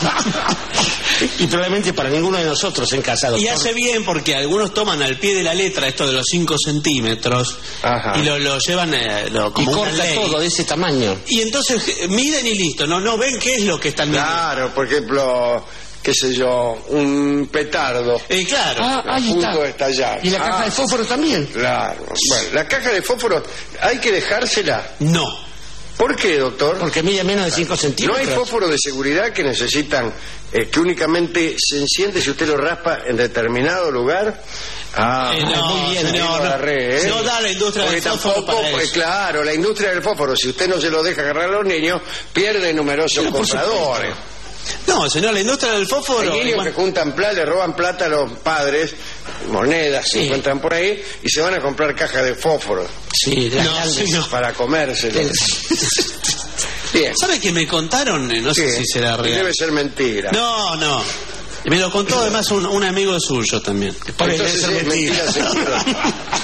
Y probablemente para ninguno de nosotros en casa, doctor. Y hace bien porque algunos toman al pie de la letra esto de los 5 centímetros Ajá. y lo llevan Y como una corta ley. todo de ese tamaño. Y entonces miden y listo, no ven qué es lo que están midiendo. Claro, por ejemplo, qué sé yo, un petardo. Claro. A ahí punto está. de estallar. Y la caja de fósforo también. Claro. Bueno, la caja de fósforo hay que dejársela. No. ¿Por qué, doctor? Porque mide menos de 5 ¿No centímetros. hay fósforos de seguridad que necesitan que únicamente se enciende si usted lo raspa en determinado lugar? No, muy bien, señor, ahí lo agarré, ¿eh? no da la industria Porque del fósforo tampoco, para pues, eso. claro, la industria del fósforo, si usted no se lo deja agarrar a los niños, pierde numerosos Pero por compradores. No, señor, la industria del fósforo... Hay niños igual- que juntan plata, le roban plata a los padres, monedas se encuentran por ahí, y se van a comprar cajas de fósforo. Sí, de las No, grandes. señor. Para comérselo. Bien. ¿Sabe qué me contaron? No sé ¿Qué? si será real. Debe ser mentira. No. Me lo contó además un amigo suyo también. Entonces es mentira seguro.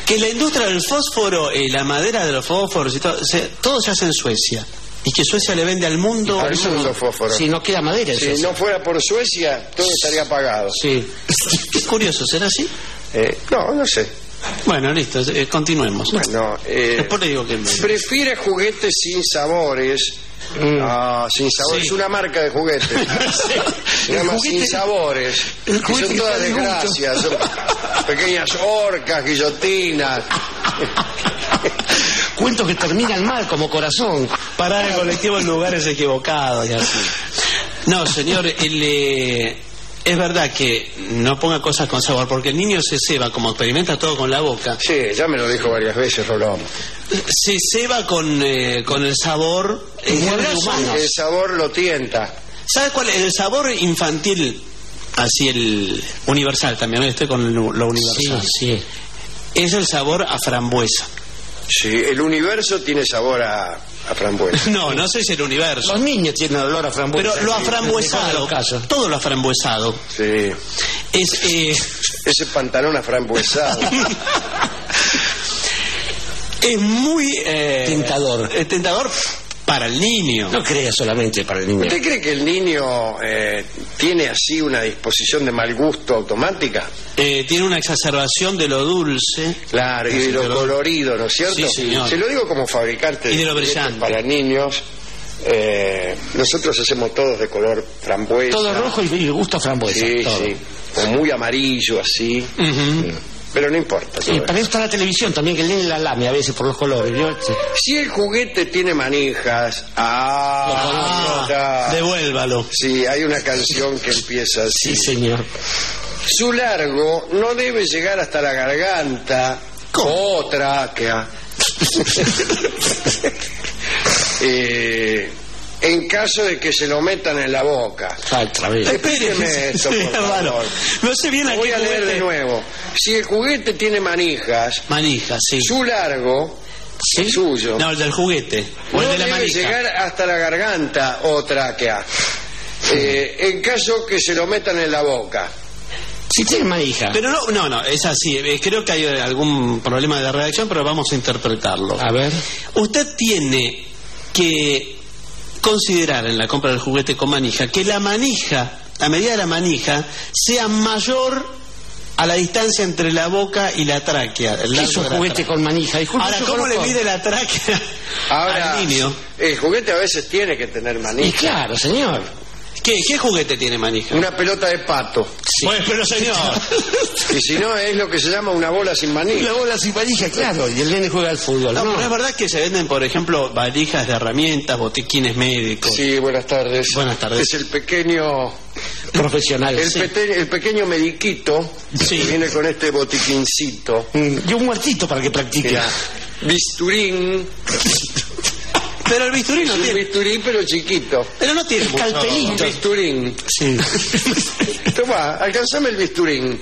que la industria del fósforo, la madera de los fósforos y todo se hace en Suecia. Y que Suecia le vende al mundo... Al mundo fósforo. Si no queda madera. Si no fuera por Suecia, todo estaría apagado. Sí. Qué curioso, ¿será así? No sé. Bueno, listo, continuemos. Bueno, después le digo que... Prefiere juguetes sin sabores... sin sabores, es una marca de juguetes. Se llama Sin Sabores. Y son todas desgracias, son pequeñas orcas, guillotinas. Cuentos que terminan mal, como Corazón. Parar el colectivo en lugares equivocados y así. No, señor, es verdad que no ponga cosas con sabor, porque el niño se ceba, como experimenta todo con la boca. Sí, ya me lo dijo varias veces, Rolón. Se ceba con el sabor humano. El sabor lo tienta. ¿Sabe cuál es el sabor infantil? Así el universal también, estoy con lo universal. Sí. Es el sabor a frambuesa. Sí, el universo tiene sabor a frambuesa. No sé si el universo. Los niños tienen olor a frambuesa. Pero lo aframbuesado, todo lo aframbuesado. Sí. Ese pantalón aframbuesado. Es muy tentador. Tentador para el niño. No crea solamente para el niño. ¿Usted cree que el niño tiene así una disposición de mal gusto automática? Tiene una exacerbación de lo dulce. Claro, y de lo colorido, ¿no es cierto? Sí, señor. Se lo digo como fabricante y de lo brillante para niños. Nosotros hacemos todos de color frambuesa. Todo rojo y gusto a frambuesa. Sí, todo. sí. O muy amarillo, así. Pero no importa. Y para eso está la televisión también, que el nene la lame a veces por los colores. Si el juguete tiene manijas, devuélvalo. Sí, hay una canción que empieza así. Sí, señor. Su largo no debe llegar hasta la garganta o tráquea. En caso de que se lo metan en la boca. Explíqueme esto, por favor. No sé bien a qué voy a leer de nuevo. Si el juguete tiene manijas, sí. Su largo, el suyo. No, el del juguete. O el de la debe manija. llegar hasta la garganta o tráquea. En caso que se lo metan en la boca. Si tiene manija. Pero no, es así. Creo que hay algún problema de redacción, pero vamos a interpretarlo. A ver. Usted tiene que considerar en la compra del juguete con manija que la medida de la manija sea mayor a la distancia entre la boca y la tráquea. ¿Qué es un juguete con manija? Disculpe, ahora, ¿cómo le mide la tráquea al niño? El juguete a veces tiene que tener manija. Y claro, señor. ¿Qué juguete tiene manija? Una pelota de pato. Sí. Bueno, pero señor. Y si no, es lo que se llama una bola sin manija. Una bola sin manija, claro. Y el nene juega al fútbol. No, pero es verdad que se venden, por ejemplo, valijas de herramientas, botiquines médicos. Sí, buenas tardes. Buenas tardes. Es el pequeño profesional. El pequeño mediquito. Sí. Que viene con este botiquincito. Y un muertito para que practique. Mira, bisturín. Pero el bisturí no tiene. Un bisturí, pero chiquito. Pero no tiene mucho. Calpelito. Un bisturín. Sí. Toma, alcanzame el bisturín.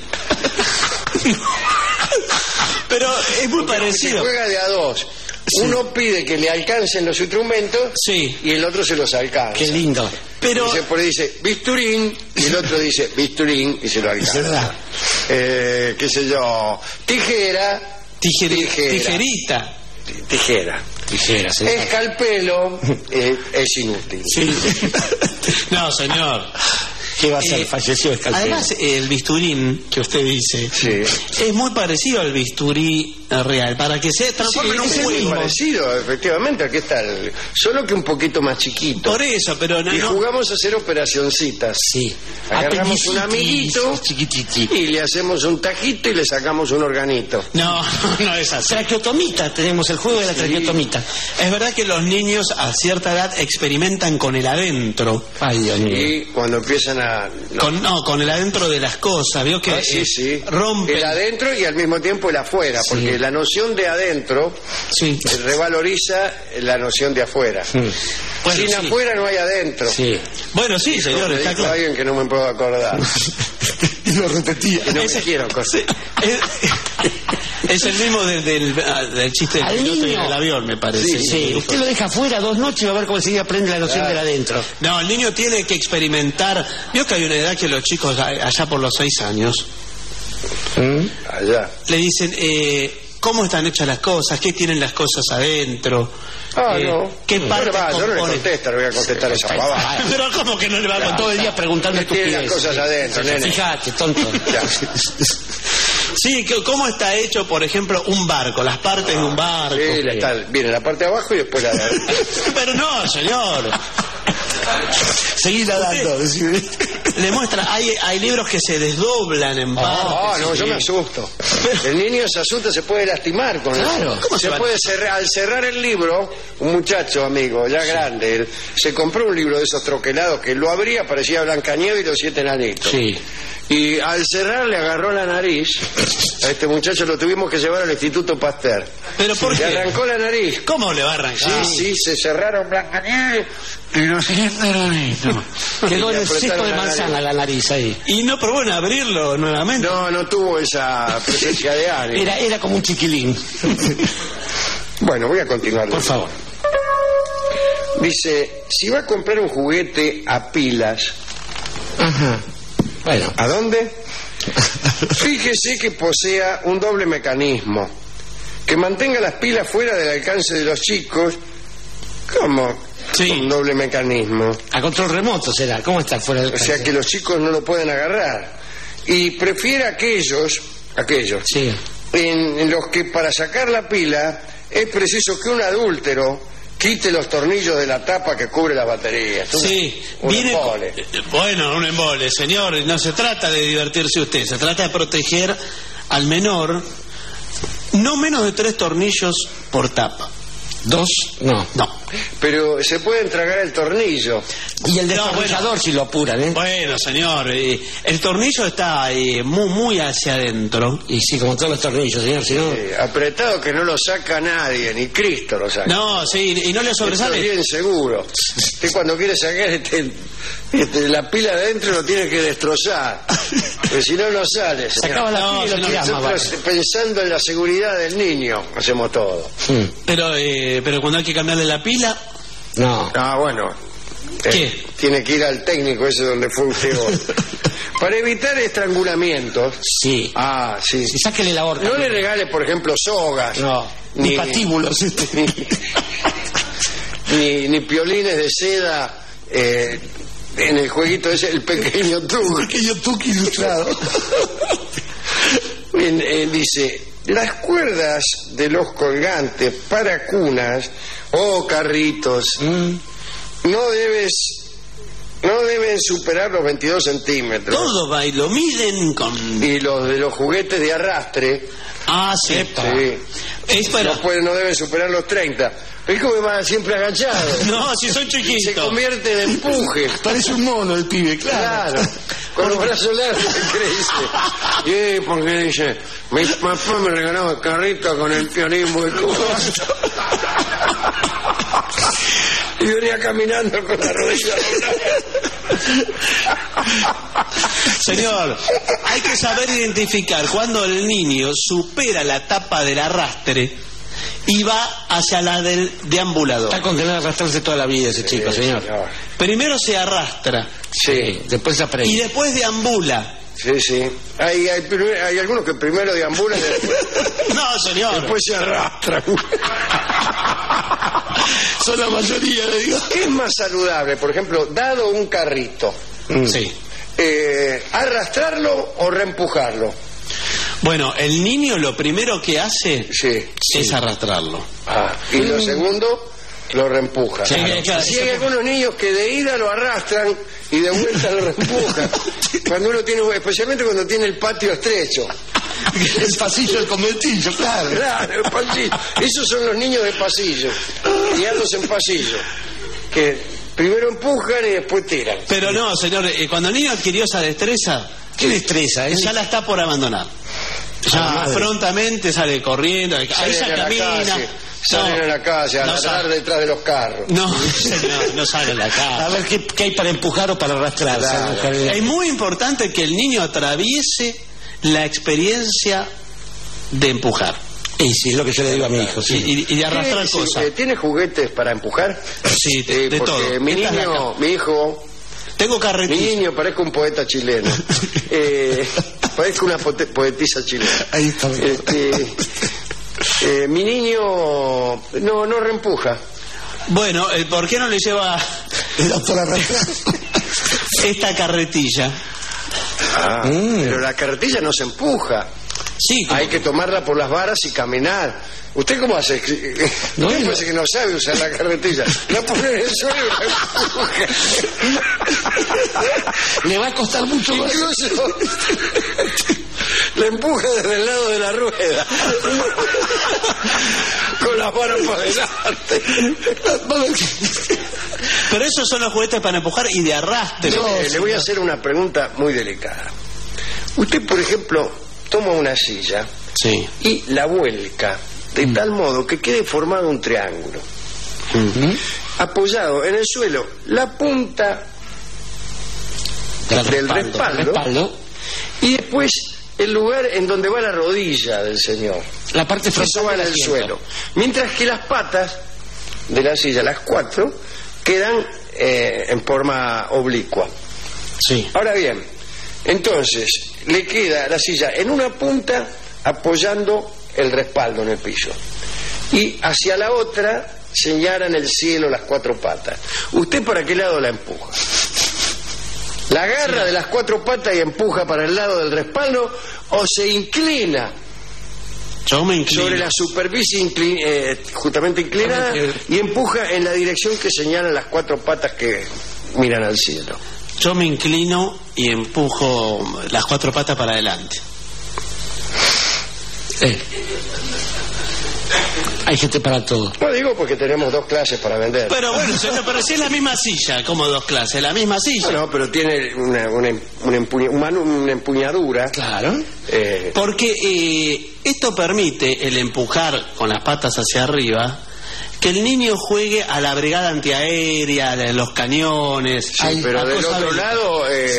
Pero es muy porque parecido. Se juega de a dos. Sí. Uno pide que le alcancen los instrumentos, sí, y el otro se los alcanza. Qué lindo. Pero por ahí dice bisturín y el otro dice bisturín y se lo alcanza. Qué sé yo, tijera. Tijerita. Tijera. Sí. Escalpelo es inútil. Sí. No, señor. ¿Qué va a ser? Falleció Escalpelo. Además, el bisturín que usted dice es muy parecido al bisturí real, para que se transforme en un juego. Es muy parecido, efectivamente, aquí está solo que un poquito más chiquito. Por eso, pero y jugamos a hacer operacioncitas. Sí. Agarramos un amiguito y le hacemos un tajito y le sacamos un organito. No es así. Traqueotomita, tenemos el juego de la traqueotomita. Es verdad que los niños a cierta edad experimentan con el adentro. Ay, Dios mío. Y cuando empiezan a... Con el adentro de las cosas. Veo que rompe. El adentro y al mismo tiempo el afuera, porque la noción de adentro revaloriza la noción de afuera. Bueno, sin afuera no hay adentro. Bueno, sí, señor, está claro. Alguien que no me puedo acordar. Y lo repetía. No me quiero acordar. Es el mismo del chiste del piloto y del avión, me parece. Sí. Usted lo deja afuera 2 noches y va a ver cómo enseguida aprende la noción del adentro. No, el niño tiene que experimentar. Vio que hay una edad que los chicos, allá por los 6 años, allá le dicen, cómo están hechas las cosas, qué tienen las cosas adentro. No. ¿Qué parte Yo no le contesto, le voy a contestar esa pavada. Pero ¿cómo que no le va a contar? Todo el día preguntando ¿Qué tienen las cosas adentro, nene? Fíjate, tonto. Sí, ¿cómo está hecho, por ejemplo, un barco? Las partes de un barco. Sí, viene la parte de abajo y después la de arriba. Pero no, señor. Seguí nadando. Le muestra, hay libros que se desdoblan en partes. No, yo me asusto. El niño se asusta, se puede lastimar con eso. ¿Cómo se puede al cerrar el libro, un muchacho amigo, ya grande, él se compró un libro de esos troquelados que lo abría, parecía Blancanieves y los 7 enanitos. Sí. Y al cerrar le agarró la nariz. A este muchacho lo tuvimos que llevar al Instituto Pasteur. ¿Pero por qué? Le arrancó la nariz. ¿Cómo le va a arrancar? Sí, se cerraron Blancanieves y los 7 enanitos. Quedó en el cesto de manzana la nariz ahí. ¿Y no probó en abrirlo nuevamente? No tuvo esa presencia de ánimo. Era como un chiquilín. Bueno, voy a continuar. Por favor. Dice, si va a comprar un juguete a pilas... Ajá. Bueno. ¿A dónde? Fíjese que posea un doble mecanismo, que mantenga las pilas fuera del alcance de los chicos. ¿Cómo? Sí. Un doble mecanismo. A control remoto será. ¿Cómo está fuera del alcance? O sea que los chicos no lo pueden agarrar. Y prefiere aquellos sí, en los que para sacar la pila es preciso que un adúltero quite los tornillos de la tapa que cubre la batería. Sí, un embole. Bueno, un embole, señor. No se trata de divertirse usted, se trata de proteger al menor no menos de 3 tornillos por tapa. 2, no. Pero se pueden tragar el tornillo. Y el destornillador si lo apuran, ¿eh? Bueno, señor, el tornillo está muy hacia adentro. Y sí, como todos los tornillos, señor, si no... apretado que no lo saca nadie, ni Cristo lo saca. No, sí, y no le sobresale. Esto es bien seguro. Usted cuando quiere sacar la pila de adentro lo tiene que destrozar. Porque si no, no sale. Sacaba la pila y lo tiramos. Nosotros, pensando en la seguridad del niño, hacemos todo. Pero cuando hay que cambiarle la pila... No. Ah, bueno. ¿Qué? Tiene que ir al técnico ese donde fue usted hoy. Para evitar estrangulamientos. Sí. Ah, sí. Y sáquele la horca. No le regale, por ejemplo, sogas. No. Ni patíbulos. Ni piolines de seda en el jueguito ese, el pequeño Tuc. El pequeño Tuc ilustrado. Dice, las cuerdas de los colgantes para cunas o carritos no deben superar los 22 centímetros. Todo va y lo miden con... Y los de los juguetes de arrastre. Ah, sí. No deben superar los 30. Es como que van siempre agachados. No, si son chiquitos. Se convierte en empuje. Parece un mono el pibe, claro. Con los brazos largos crece. Porque dice, mi papá me regalaba el carrito con el pianismo del costo. Y venía caminando con la rodilla doblada. Señor, hay que saber identificar cuando el niño supera la tapa del arrastre y va hacia la del deambulador. Está condenado a arrastrarse toda la vida ese chico, señor. Primero se arrastra. Sí. Después se aprende. Y después deambula. Sí. Hay algunos que primero deambulan y después... No, señor. Después se arrastran. Son la mayoría, le digo. ¿Qué es más saludable? Por ejemplo, dado un carrito. Sí. ¿Arrastrarlo o reempujarlo? Bueno, el niño lo primero que hace es arrastrarlo. Y lo segundo, lo reempuja. Claro. Sí, hay algunos niños que de ida lo arrastran y de vuelta lo reempujan. Cuando uno tiene, especialmente cuando tiene el patio estrecho. El pasillo del conventillo, claro. Claro, el pasillo. Esos son los niños de pasillo, criados en pasillo, que primero empujan y después tiran. Pero no, señor, cuando el niño adquirió esa destreza... ¿Qué destreza? Ya la está por abandonar. Ya prontamente sale corriendo, ahí ya camina. Salen a la calle, a ladrar detrás de los carros. No, señor, no sale a la calle. A ver qué hay para empujar o para arrastrar. Claro. Es muy importante que el niño atraviese la experiencia de empujar. Y sí, es lo que yo le digo a mi hijo. Sí. Y de arrastrar cosas. ¿Tiene juguetes para empujar? Sí, de todo. Mi hijo... Tengo carretilla. Mi niño parezco un poeta chileno. Parezco una poetisa chilena. Ahí está. Mi niño no reempuja. Bueno, ¿por qué no le lleva el doctor Arrastra esta carretilla? Pero la carretilla no se empuja. Sí, hay que tomarla por las varas y caminar. ¿Usted cómo hace? No, parece que no sabe usar la carretilla. La pone en el suelo y la empuja. Le va a costar mucho más. Incluso la empuja desde el lado de la rueda. Con las varas para adelante. Pero esos son los juguetes para empujar y de arrastre. Le voy a hacer una pregunta muy delicada. Usted, por ejemplo, toma una silla y la vuelca de tal modo que quede formado un triángulo. Apoyado en el suelo, la punta del respaldo y después el lugar en donde va la rodilla del señor. La parte frontal eso va en el suelo. Mientras que las patas de la silla, las 4, quedan en forma oblicua. Sí. Ahora bien, entonces le queda la silla en una punta apoyando el respaldo en el piso y hacia la otra señalan el cielo las 4 patas. ¿Usted para qué lado la empuja? ¿La agarra de las 4 patas y empuja para el lado del respaldo o se inclina? Yo me inclino sobre la superficie justamente inclinada y empuja en la dirección que señalan las 4 patas que miran al cielo. Yo me inclino y empujo las 4 patas para adelante. Hay gente para todo. No digo porque tenemos 2 clases para vender. Pero bueno, señor, pero si es la misma silla, como 2 clases, la misma silla. No, pero tiene una empuñadura. Claro. Porque esto permite el empujar con las patas hacia arriba, que el niño juegue a la brigada antiaérea, de los cañones. Sí, pero del otro lado,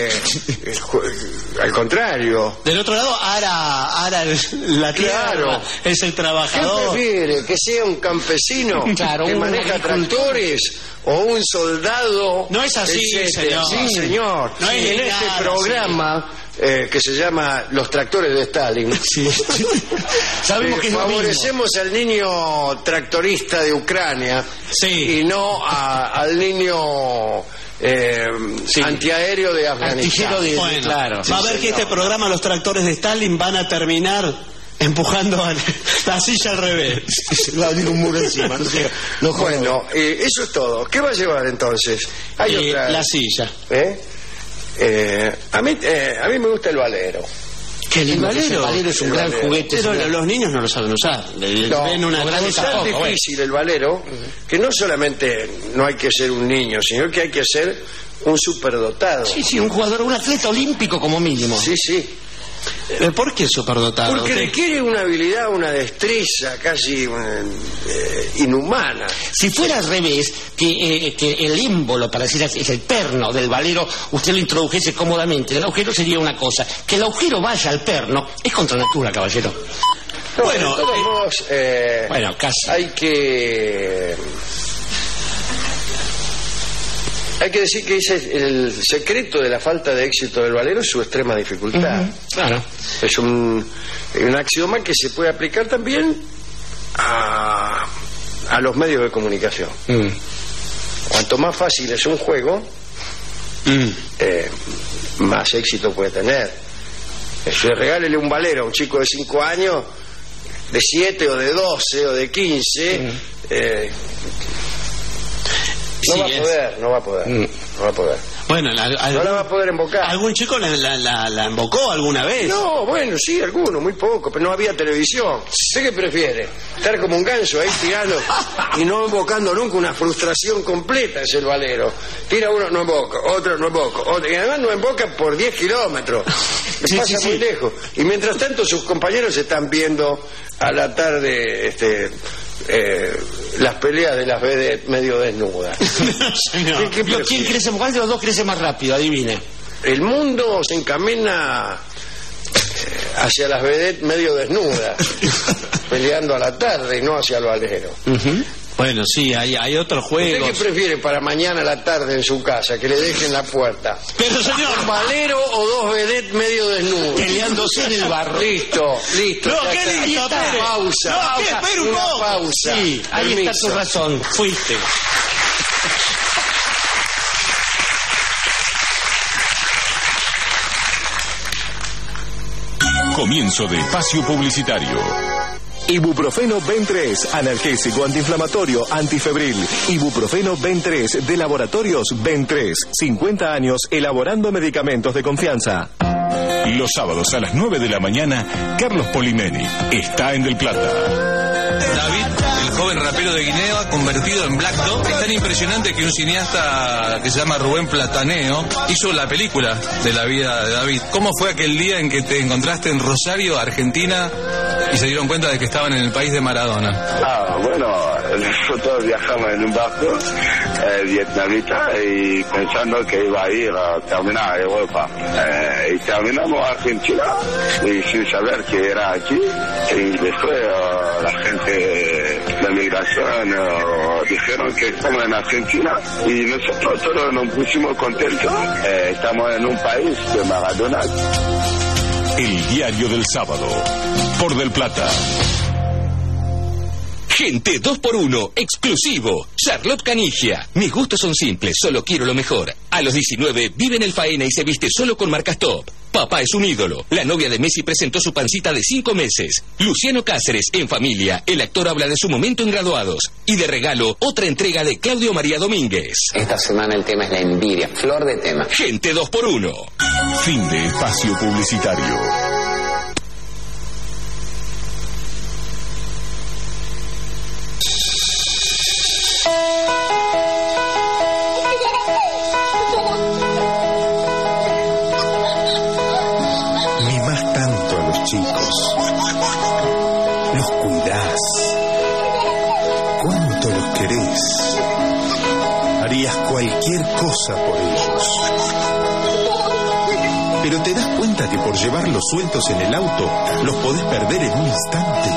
al contrario. Del otro lado, ara la tierra, es el trabajador. ¿Qué prefiere? ¿Que sea un campesino que maneja tractores o un soldado? No es así, señor. Sí, señor. No es en este programa que se llama Los tractores de Stalin. Sí. Sabemos que favorecemos al niño tractorista de Ucrania y no al niño antiaéreo de Afganistán. Claro. Va a ver que este programa Los tractores de Stalin van a terminar empujando a la silla al revés. Va a venir un muro encima. Bueno, eso es todo. ¿Qué va a llevar entonces? Hay otra. La silla. A mí me gusta el valero. El valero es un gran juguete. Pero los niños no lo saben usar. Ven una gran es tan difícil el valero que no solamente no hay que ser un niño, sino que hay que ser un superdotado. Sí, un jugador, un atleta olímpico como mínimo. Sí. ¿Por qué superdotado? Porque requiere una habilidad, una destreza casi inhumana. Si fuera al revés, que el émbolo, para decir así, es el perno del valero, usted lo introdujese cómodamente, el agujero sería una cosa. Que el agujero vaya al perno es contra natura, caballero. No, bueno, de todos modos, casi. Hay que decir que ese es el secreto de la falta de éxito del valero, es su extrema dificultad. Claro. Es un axioma que se puede aplicar también a los medios de comunicación. Cuanto más fácil es un juego, más éxito puede tener. Regálele un valero a un chico de 5 años, de 7 o de 12 o de 15... No va a poder. Bueno, no la va a poder invocar. ¿Algún chico la invocó alguna vez? No, bueno, sí, alguno, muy poco, pero no había televisión. ¿Usted qué prefiere? Estar como un ganso ahí tirando y no invocando nunca. Una frustración completa es el valero. Tira uno, no invoca, otro no invoca, otro, y además no invoca por 10 kilómetros. Pasa muy lejos. Y mientras tanto sus compañeros están viendo a la tarde las peleas de las vedettes medio desnudas. ¿Quién crece más? ¿Cuál de los dos crece más rápido? Adivine. El mundo se encamina hacia las vedettes medio desnudas, peleando a la tarde y no hacia el valero. Bueno, sí, hay otros juegos. ¿Usted qué prefiere para mañana a la tarde en su casa? Que le dejen la puerta. Pero, señor... ¿Un valero o dos vedettes medio desnudos? Peleándose en el barro. Listo. No, qué listo, Espere. Pausa. No, ¿qué? Espere un poco. Pausa. Sí, ahí Permiso. está su razón. Fuiste. Comienzo de espacio publicitario. Ibuprofeno Ben3, analgésico, antiinflamatorio, antifebril. Ibuprofeno Ben3 de Laboratorios Ben3. 50 años elaborando medicamentos de confianza. Los sábados a las 9 de la mañana, Carlos Polimeni está en Del Plata. David, el joven rapero de Guinea, convertido en Black Dog. Es tan impresionante que un cineasta que se llama Rubén Plataneo hizo la película de la vida de David. ¿Cómo fue aquel día en que te encontraste en Rosario, Argentina, y se dieron cuenta de que estaban en el país de Maradona? Bueno, nosotros viajamos en un barco vietnamita y pensando que iba a ir a terminar a Europa. Y terminamos a Argentina y sin saber que era aquí. Y después la gente de migración dijeron que estamos en Argentina y nosotros todos nos pusimos contentos. Estamos en un país de Maradona. El diario del sábado, por Del Plata. Gente 2x1, exclusivo. Charlotte Canigia. Mis gustos son simples, solo quiero lo mejor. A los 19 vive en el Faena y se viste solo con marcas top. Papá es un ídolo. La novia de Messi presentó su pancita de 5 meses. Luciano Cáceres, en familia. El actor habla de su momento en Graduados. Y de regalo, otra entrega de Claudio María Domínguez. Esta semana el tema es la envidia. Flor de tema. Gente 2x1. Fin de espacio publicitario. Mimás tanto a los chicos, los cuidás, cuánto los querés, harías cualquier cosa por ellos. Pero te das cuenta que por llevarlos sueltos en el auto, los podés perder en un instante.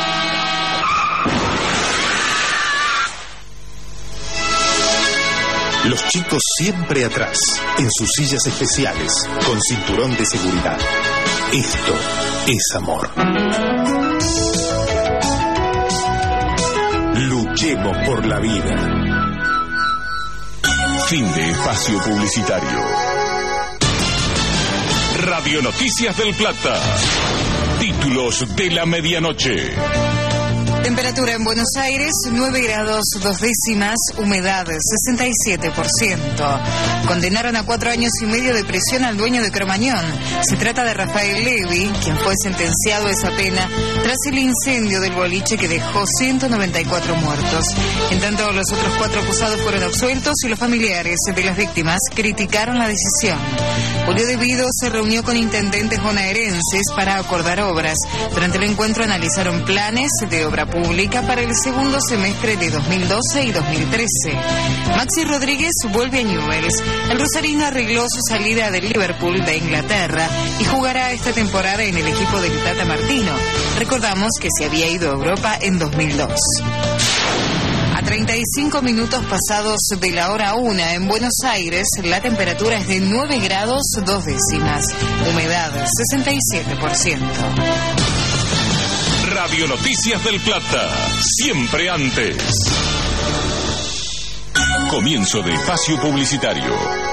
Los chicos siempre atrás, en sus sillas especiales, con cinturón de seguridad. Esto es amor. Luchemos por la vida. Fin de espacio publicitario. Radio Noticias del Plata. Títulos de la medianoche. Temperatura en Buenos Aires, 9 grados 2 décimas, humedad 67%. Condenaron a 4 años y medio de prisión al dueño de Cromañón. Se trata de Rafael Levy, quien fue sentenciado a esa pena tras el incendio del boliche que dejó 194 muertos. En tanto, los otros 4 acusados fueron absueltos y los familiares de las víctimas criticaron la decisión. Julio De Vido se reunió con intendentes bonaerenses para acordar obras. Durante el encuentro analizaron planes de obra pública para el segundo semestre de 2012 y 2013. Maxi Rodríguez vuelve a Newell's. El rosarino arregló su salida del Liverpool de Inglaterra y jugará esta temporada en el equipo del Tata Martino. Recordamos que se había ido a Europa en 2002. A 35 minutos pasados de la hora 1 en Buenos Aires, la temperatura es de 9 grados 2 décimas. Humedad 67%. Radio Noticias del Plata, siempre antes. Comienzo de espacio publicitario.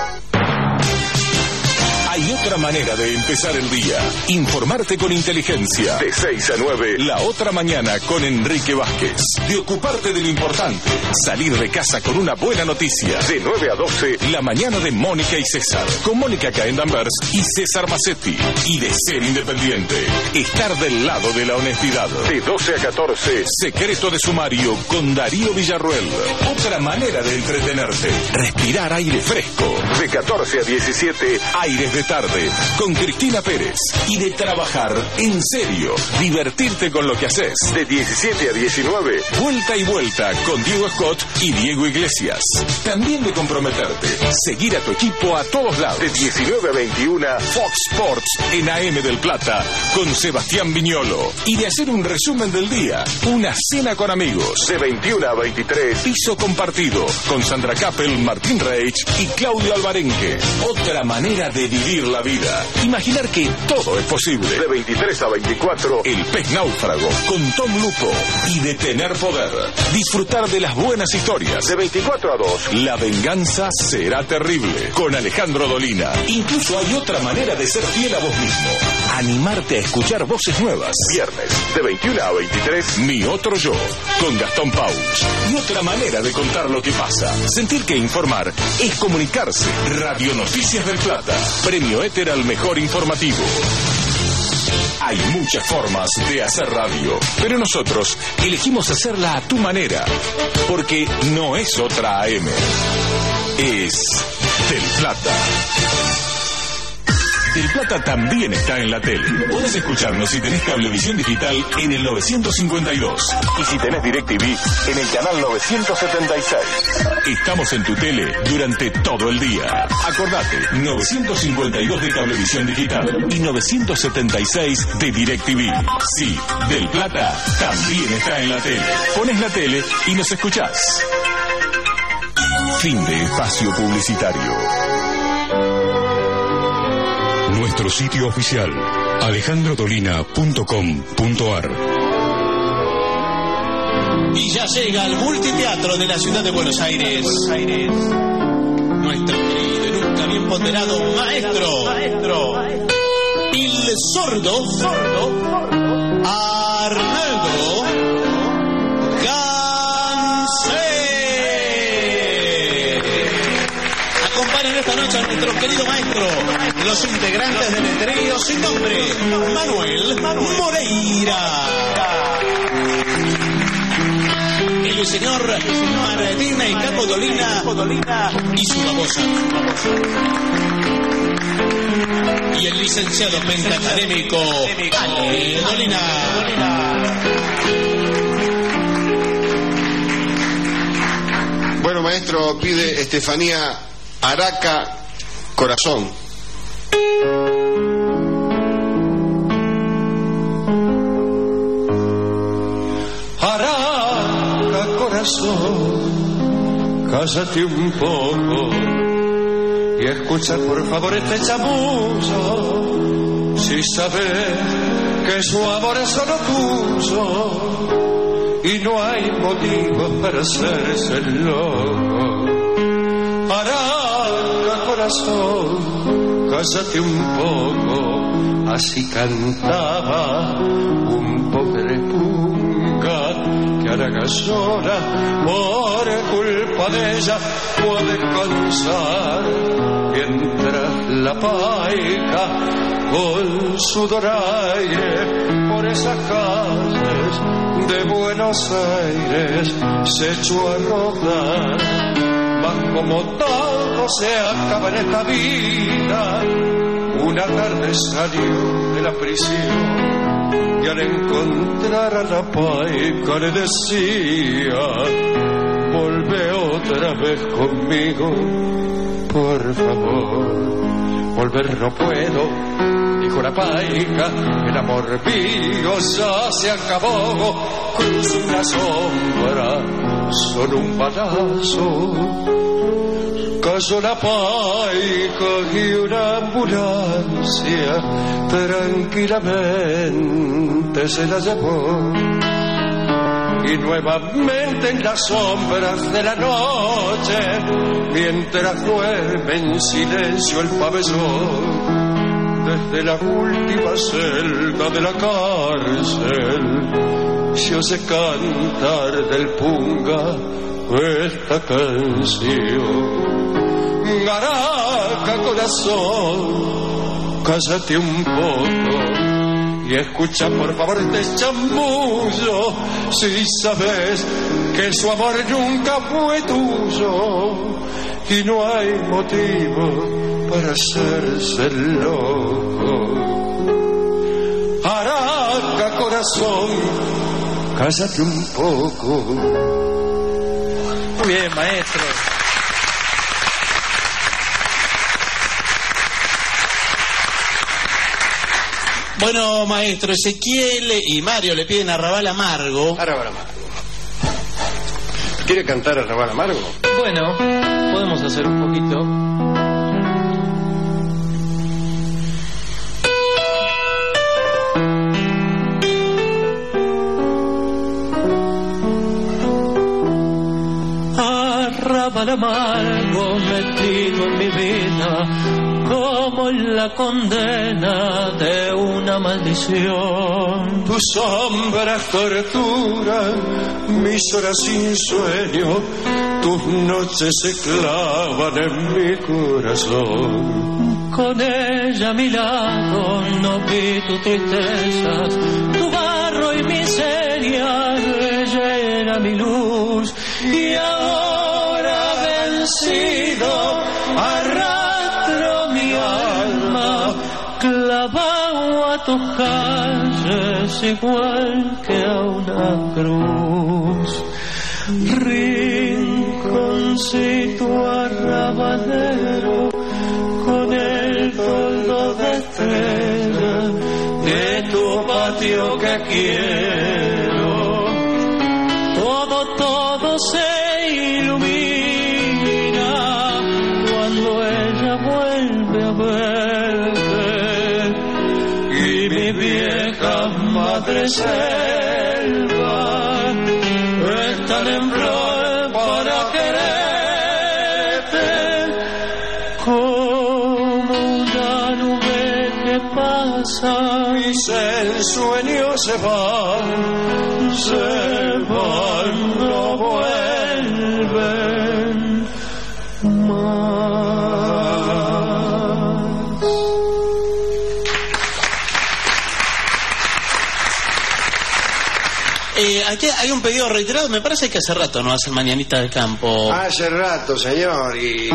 Hay otra manera de empezar el día. Informarte con inteligencia. De 6 a 9, La Otra Mañana con Enrique Vázquez. De ocuparte de lo importante. Salir de casa con una buena noticia. De 9 a 12, La Mañana de Mónica y César. Con Mónica Caendambers y César Macetti. Y de ser independiente. Estar del lado de la honestidad. De 12 a 14, Secreto de Sumario con Darío Villarruel. Otra manera de entretenerte. Respirar aire fresco. De 14 a 17, Aires de de tarde con Cristina Pérez. Y de trabajar en serio, divertirte con lo que haces. De 17 a 19, Vuelta y Vuelta con Diego Scott y Diego Iglesias. También de comprometerte, seguir a tu equipo a todos lados. De 19 a 21, Fox Sports en AM del Plata con Sebastián Viñolo. Y de hacer un resumen del día, una cena con amigos. De 21 a 23, Piso Compartido con Sandra Kappel, Martín Reich y Claudio Alvarenque. Otra manera de vivir la vida. Imaginar que todo es posible. De 23 a 24, El Pez Náufrago con Tom Lupo. Y de tener poder. Disfrutar de las buenas historias. De 24 a 2, La venganza será terrible con Alejandro Dolina. Incluso hay otra manera de ser fiel a vos mismo. Animarte a escuchar voces nuevas. Viernes, de 21 a 23, Mi Otro Yo con Gastón Pauls. Y otra manera de contar lo que pasa. Sentir que informar es comunicarse. Radio Noticias del Plata. Premio Éter al mejor informativo. Hay muchas formas de hacer radio, pero nosotros elegimos hacerla a tu manera, porque no es otra AM, es Del Plata. Del Plata también está en la tele. Podés escucharnos si tenés Cablevisión Digital en el 952. Y si tenés DirecTV en el canal 976. Estamos en tu tele durante todo el día. Acordate, 952 de Cablevisión Digital y 976 de DirecTV. Sí, Del Plata también está en la tele. Pones la tele y nos escuchás. Fin de espacio publicitario. Nuestro sitio oficial, alejandrodolina.com.ar. Y ya llega al multiteatro de la ciudad de Buenos Aires. Nuestro querido y nunca bien ponderado maestro. El sordo. Arnaldo Gansé. Acompañan esta noche a nuestro querido maestro, los integrantes del trío sin nombre, Manuel Moreira. El señor Martín y Capo Dolina y su babosa. Y el licenciado pentacadémico Ale Dolina. Bueno, maestro, pide Estefanía Araca Corazón. Araca corazón, cállate un poco y escucha por favor este chamullo. Si sabes que su amor es solo tuyo y no hay motivos para hacerse loco. Araca corazón, cállate un poco. Así cantaba un pobre punga que Araca llora por culpa de ella. Puede cansar mientras la paica con sudor aire por esas calles de Buenos Aires se echó a rodar. Mas como todo se acaba en esta vida, una tarde salió de la prisión y al encontrar a la paica le decía: volve otra vez conmigo, por favor. Volver no puedo, dijo la paica, el amor mío ya se acabó. Cruzo una sombra, solo un balazo. Cayó la paica y una ambulancia tranquilamente se la llevó. Y nuevamente en las sombras de la noche, mientras duerme en silencio el pabellón, desde la última celda de la cárcel se oye cantar del punga esta canción. Araca corazón, cállate un poco y escucha por favor este chamullo. Si sabes que su amor nunca fue tuyo y no hay motivo para hacerse loco. Araca, corazón, cállate un poco. Muy bien, maestro. Bueno, maestro, Ezequiel y Mario le piden Arrabal Amargo. Arrabal Amargo. ¿Quiere cantar Arrabal Amargo? Bueno, podemos hacer un poquito. Arrabal amargo metido en mi vida, como la condena de una maldición. Tus sombras torturan mis horas sin sueño, tus noches se clavan en mi corazón. Con ella a mi lado no vi tu tristeza, tu barro y miseria, ella era mi luz. Y ahora vencido arrastro mi alma, clavado a tus calles igual que a una cruz. Rinconcito arrabalero, con el toldo de estrella de tu patio que quiero. Todo se ilumina cuando ella vuelve a verte, y mi vieja madre selva están en flor para quererte, como una nube que pasa. Mis ensueños se van, no vuelven más. Aquí hay un pedido reiterado, me parece que hace rato no hace Mañanita del Campo. Hace rato, señor, y...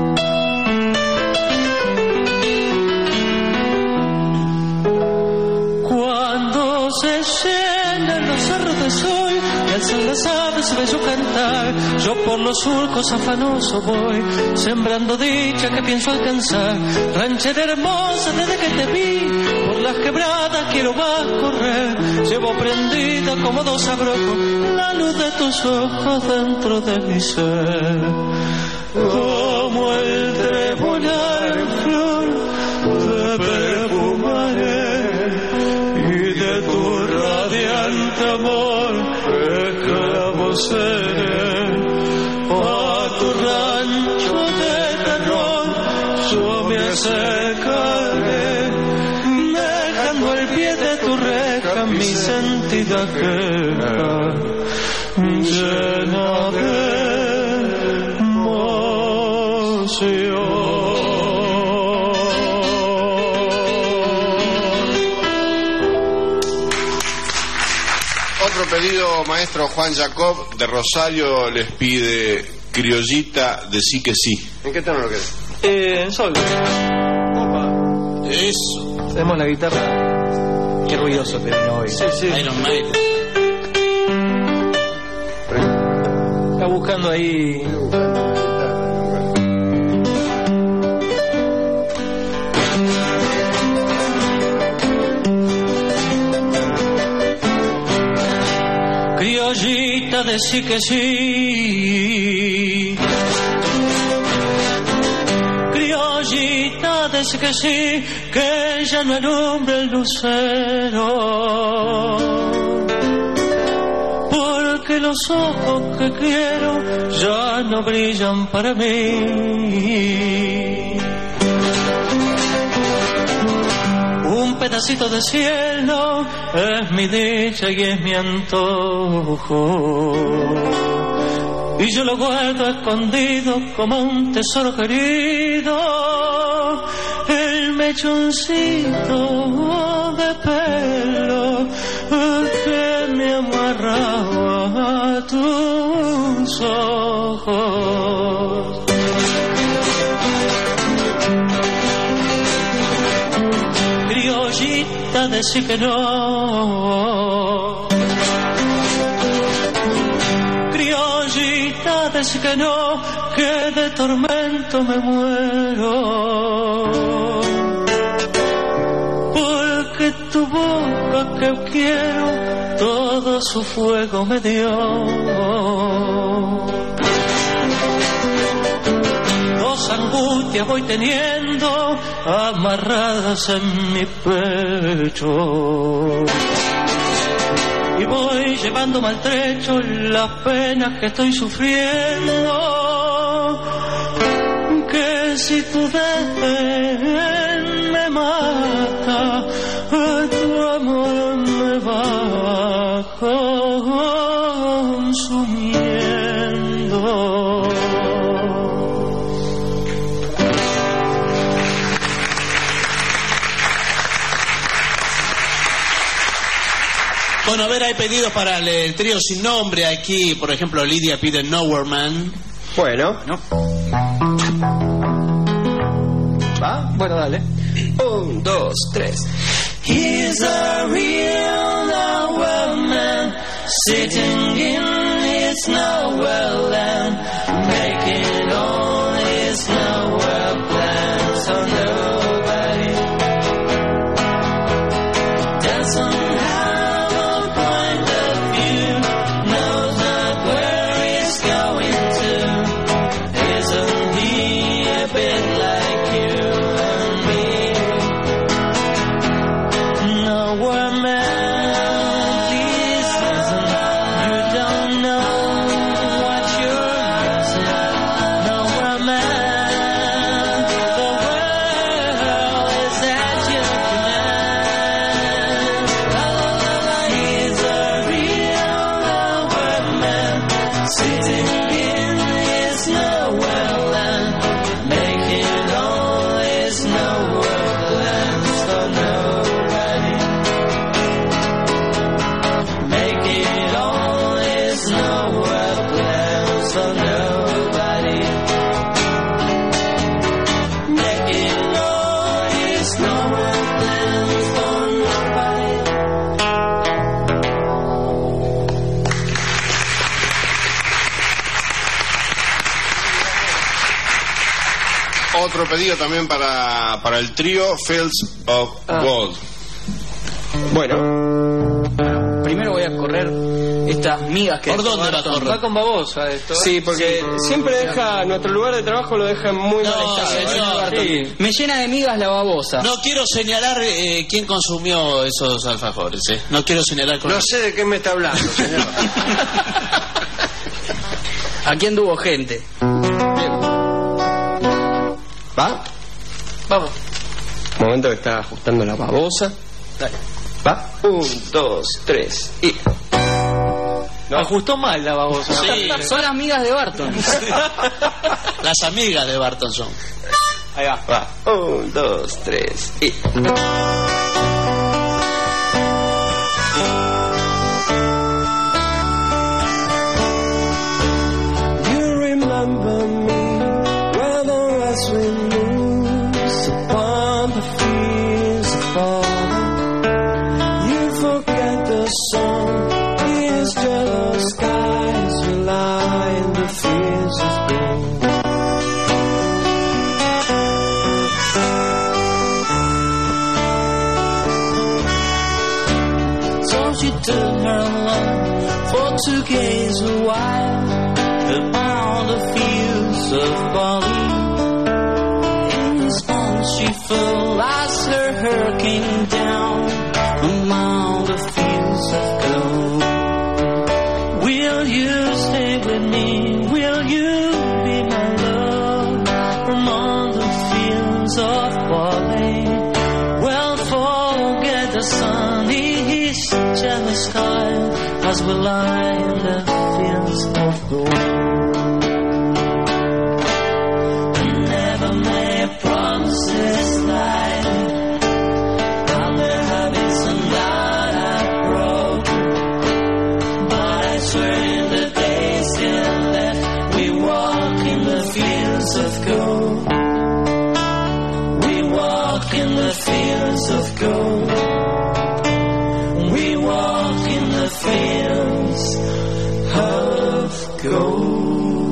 Cuando se llenan los cerros de sol y alzan las aves ve yo cantar, yo por los surcos afanoso voy, sembrando dicha que pienso alcanzar. Ranchera hermosa, desde que te vi, por las quebradas quiero más correr. Llevo prendida como dos abrojos la luz de tus ojos dentro de mi ser. Como el trebolar en flor te perfumaré, y de tu radiante amor esclavo seré. A tu rancho de terror yo me acercaré, dejando al pie de tu reja mi sentida queja llena de emoción. Otro pedido, maestro Juan Jacob de Rosario les pide Criollita de Sí que Sí. ¿En qué tono lo querés? En sol. Opa. Eso. Tenemos la guitarra. Qué ruidoso terminó hoy. Sí, sí. Iron Maiden. Está buscando ahí. Criollita de sí que sí, criollita de sí que sí, que ya no alumbra el lucero, porque los ojos que quiero ya no brillan para mí. Un pedacito de cielo es mi dicha y es mi antojo, y yo lo guardo escondido como un tesoro querido. El mechoncito de pelo que me amarraba a tus ojos. decir que no. Criollita, decir que no, que de tormento me muero. Porque tu boca que quiero todo su fuego me dio. Dos angustias voy teniendo amarradas en mi pecho. Y voy llevando maltrecho las penas que estoy sufriendo. Que si tu desdén me mata, tu amor me va consumiendo. Bueno, a ver, hay pedidos para el trío sin nombre aquí. Por ejemplo, Lidia pide Nowhere Man. Bueno. ¿Va? Bueno, dale. 1, 2, 3. He's a real nowhere man, sitting in his nowhere land, making all his nowhere plans for nobody. Doesn't have a point of view, knows not where he's going to. Isn't he a bit like you and me? Nowhere man, please listen. You don't know what you're missing. Nowhere man, the world is at your command. He's a real nowhere man, sitting in his nowhere land, making all his nowhere plans for nobody. Making all his nowhere plans for nobody. Making all his nowhere plans for nobody. Otro pedido también para el trío Fields of Gold. Bueno. Primero voy a correr estas migas que... ¿Por dónde va a correr? Va con babosa esto. Sí, porque siempre deja... Nuestro lugar de trabajo lo deja en muy mal estado. Señor. Sí. Me llena de migas la babosa. No quiero señalar quién consumió esos alfajores, ¿eh? No quiero señalar con... No sé de qué me está hablando, señor. Aquí anduvo gente. Bien. ¿Va? Vamos. Momento que está ajustando la babosa. Dale. ¿Va? 1, 2, 3 y... No. Ajustó mal la babosa. Sí. Son amigas de Barton. Las amigas de Barton son. Ahí va. Va. 1, 2, 3 y... You remember me where the wrestling moves upon the fields of falling. You forget the sun, his jealous skies rely in the fields of gold. So she took her alone for to gaze a while upon the fields of barley. In his arms she fell as her hair came down among the fields of gold. Will you stay with me? Will you be my love among the fields of barley? Well, forget the sun, his jealous sky, as we lie in the fields of gold. Never made promises like I'll never be some that I broke. But I swear in the days still left, we walk in the fields of gold. We walk in the fields of gold. go.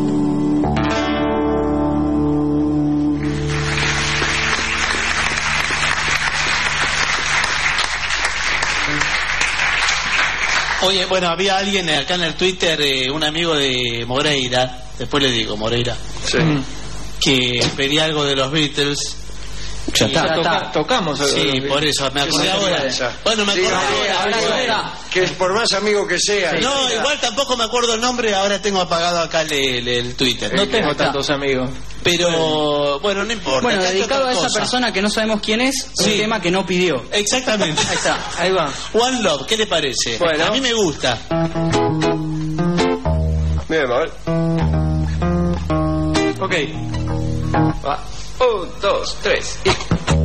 Oye, bueno, había alguien acá en el Twitter, un amigo de Moreira, después le digo, Moreira, sí, que pedía algo de los Beatles. Ya está. Tocamos algo. Sí, por eso, me acordé ahora. Bueno, me acordé ahora. Que es por más amigo que sea. No, igual tampoco me acuerdo el nombre, ahora tengo apagado acá el Twitter. No tengo tantos amigos. Pero, bueno, no importa. Bueno, dedicado a esa persona que no sabemos quién es, un tema que no pidió. Exactamente. Ahí está. Ahí va. One Love, ¿qué le parece? Bueno. A mí me gusta. Bien, a ver. Ok. Va. 1, 2, 3 y...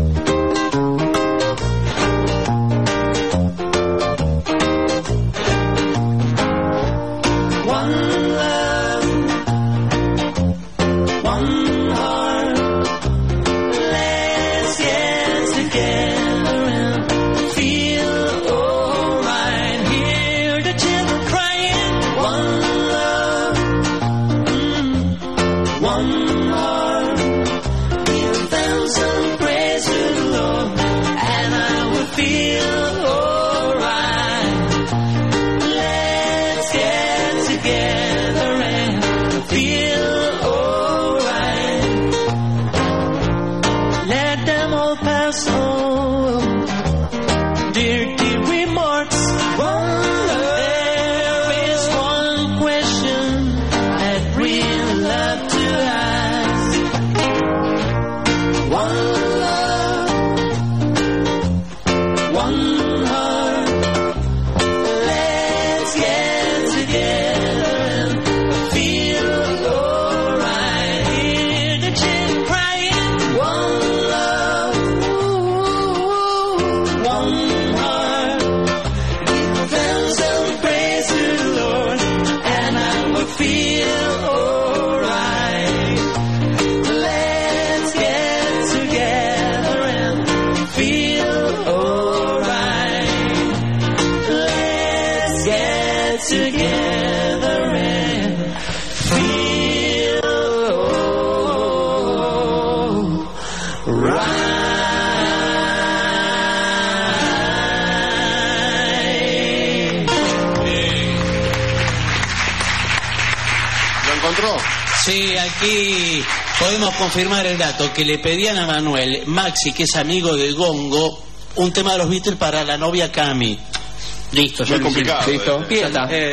Sí, aquí podemos confirmar el dato que le pedían a Manuel Maxi, que es amigo de Gongo, un tema de los Beatles para la novia Cami. Listo, ya muy complicado. Listo. Bien,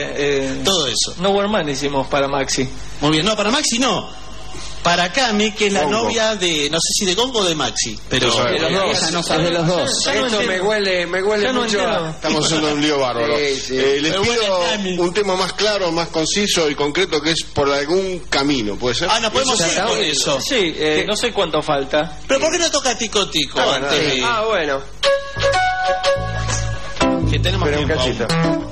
todo eso. Nowhere Man hicimos para Maxi. Muy bien, no, para Maxi no. Para Cami, que es la novia de, no sé si de Gongo o de Maxi, pero de los dos. No sabe de los dos. Esto me huele mucho. Estamos haciendo un lío bárbaro. Sí. Les pido un tema más claro, más conciso y concreto, que es por algún camino, ¿puede ser? no podemos ir con eso. Sí, no sé cuánto falta. Pero ¿por qué no toca Tico Tico antes de... bueno. Que tenemos un cachito.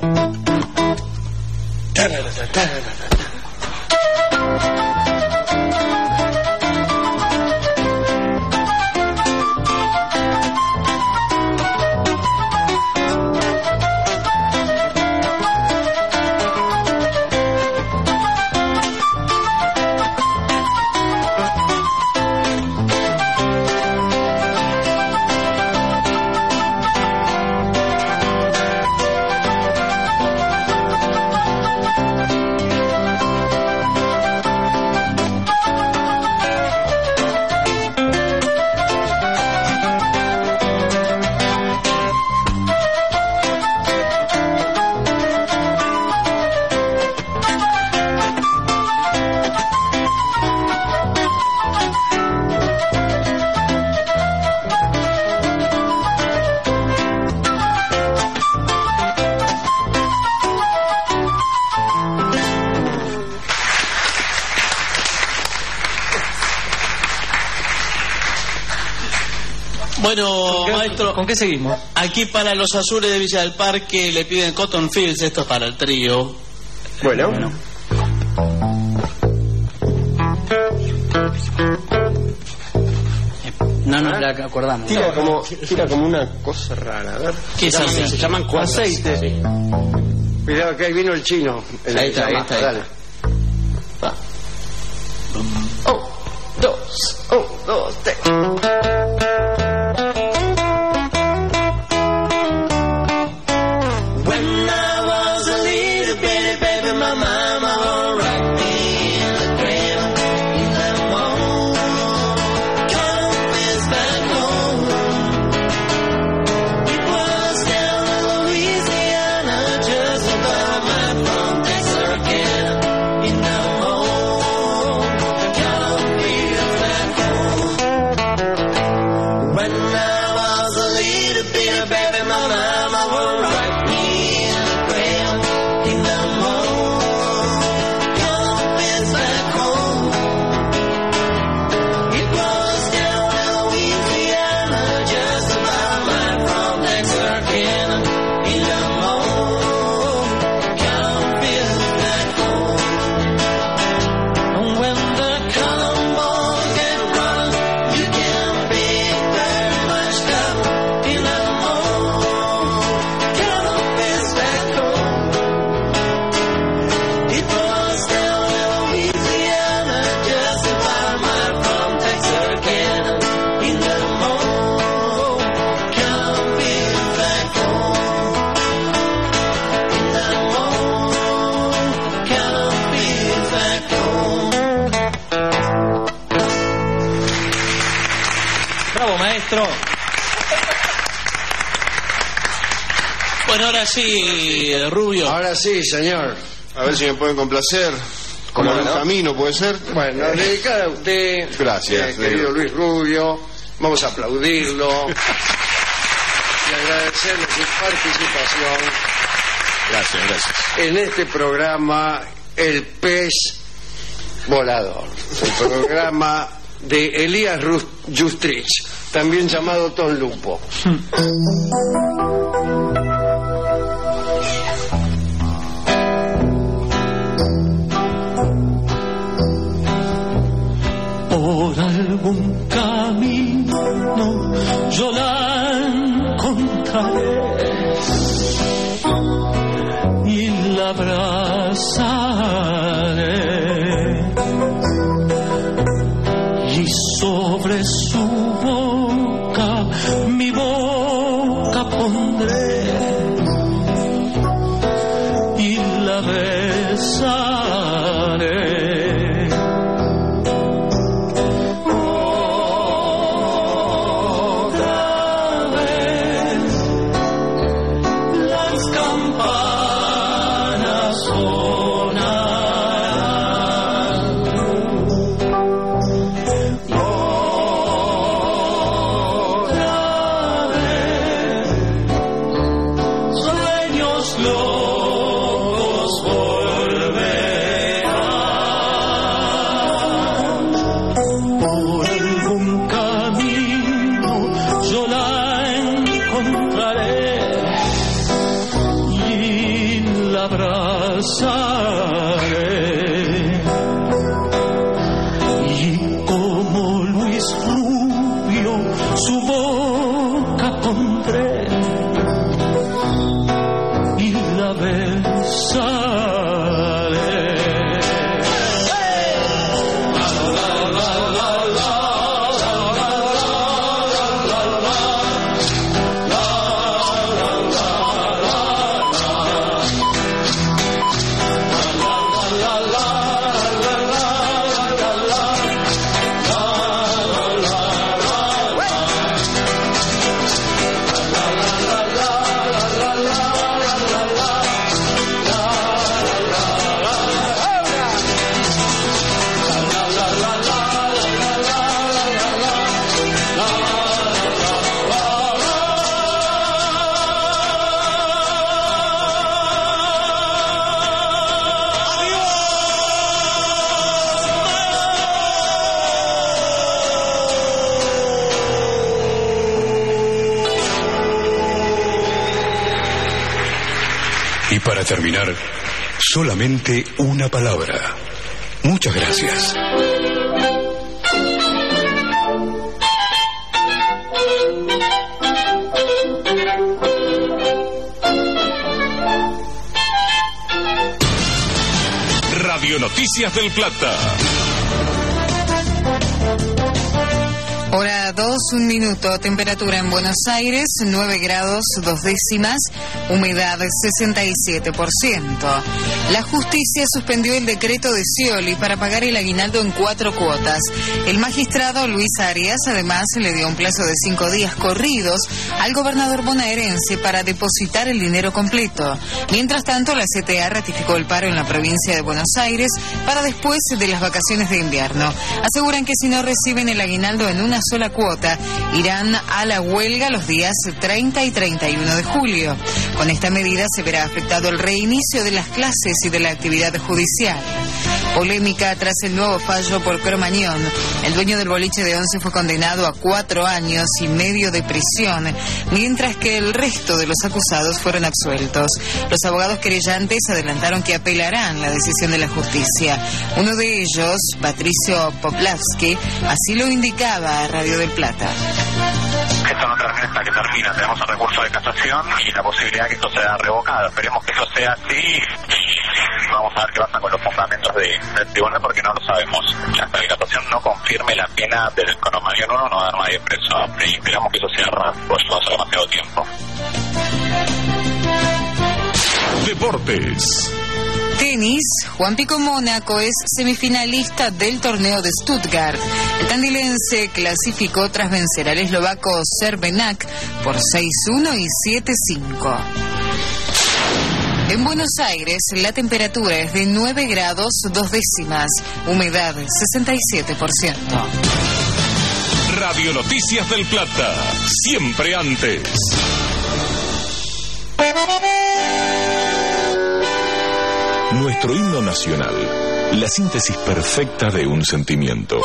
Bueno, maestro, ¿con qué seguimos? Aquí para los azules de Villa del Parque le piden Cotton Fields, esto es para el trío. Bueno. No nos la acordamos. Tira como una cosa rara, a ver. ¿Qué es así? Se llaman cuerdas. Aceite. Sí. Cuidado que ahí vino el chino. Ahí está. Dale. 2, 1, 2, 3. Bueno, ahora sí, Rubio. Ahora sí, señor. A ver si me pueden complacer. Como en el camino, ¿puede ser? Bueno, dedicada a usted. Gracias. Querido Luis Rubio. Vamos a aplaudirlo. Y agradecerle su participación. Gracias, gracias. En este programa, El Pez Volador. El programa de Elías Justrich, también llamado Tom Lupo. Por algún camino yo la encontraré y la abrazaré y sobre su boca mi boca pondré y la besaré. Y para terminar, solamente una palabra. Muchas gracias. Radio Noticias del Plata. Hora 2, 1 minuto, temperatura en Buenos Aires, 9 grados 2 décimas, humedad 67%. La justicia suspendió el decreto de Scioli para pagar el aguinaldo en 4 cuotas. El magistrado Luis Arias además le dio un plazo de 5 días corridos al gobernador bonaerense para depositar el dinero completo. Mientras tanto, la CTA ratificó el paro en la provincia de Buenos Aires para después de las vacaciones de invierno. Aseguran que si no reciben el aguinaldo en una sola cuota, irán a la huelga los días 30 y 31 de julio. Con esta medida se verá afectado el reinicio de las clases y de la actividad judicial. Polémica tras el nuevo fallo por Cromañón. El dueño del boliche de Once fue condenado a 4 años y medio de prisión, mientras que el resto de los acusados fueron absueltos. Los abogados querellantes adelantaron que apelarán la decisión de la justicia. Uno de ellos, Patricio Poplavsky, así lo indicaba a Radio del Plata. Esto no termina hasta que termina. Tenemos el recurso de casación y la posibilidad de que esto sea revocado. Esperemos que eso sea así y vamos a ver qué pasa con los fundamentos del tribunal porque no lo sabemos. Hasta que la casación no confirme la pena del Cromañón 1 no va a dar nadie preso. Y esperamos que eso sea rápido, pues va a ser demasiado tiempo. Deportes. Tenis, Juan Pico Mónaco es semifinalista del torneo de Stuttgart. El tandilense clasificó tras vencer al eslovaco Cervenak por 6-1 y 7-5. En Buenos Aires, la temperatura es de 9 grados 2 décimas, humedad 67%. Radio Noticias del Plata, siempre antes. Nuestro himno nacional, la síntesis perfecta de un sentimiento.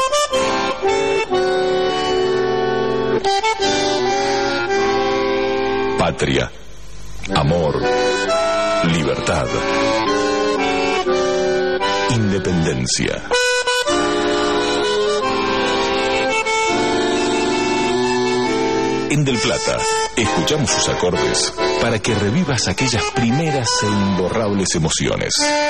Patria, amor, libertad, independencia. En Del Plata, escuchamos sus acordes para que revivas aquellas primeras e imborrables emociones.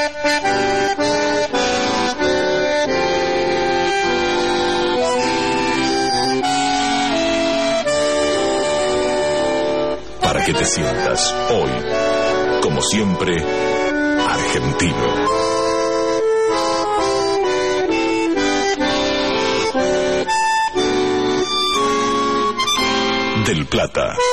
Para que te sientas hoy, como siempre, argentino. Del Plata.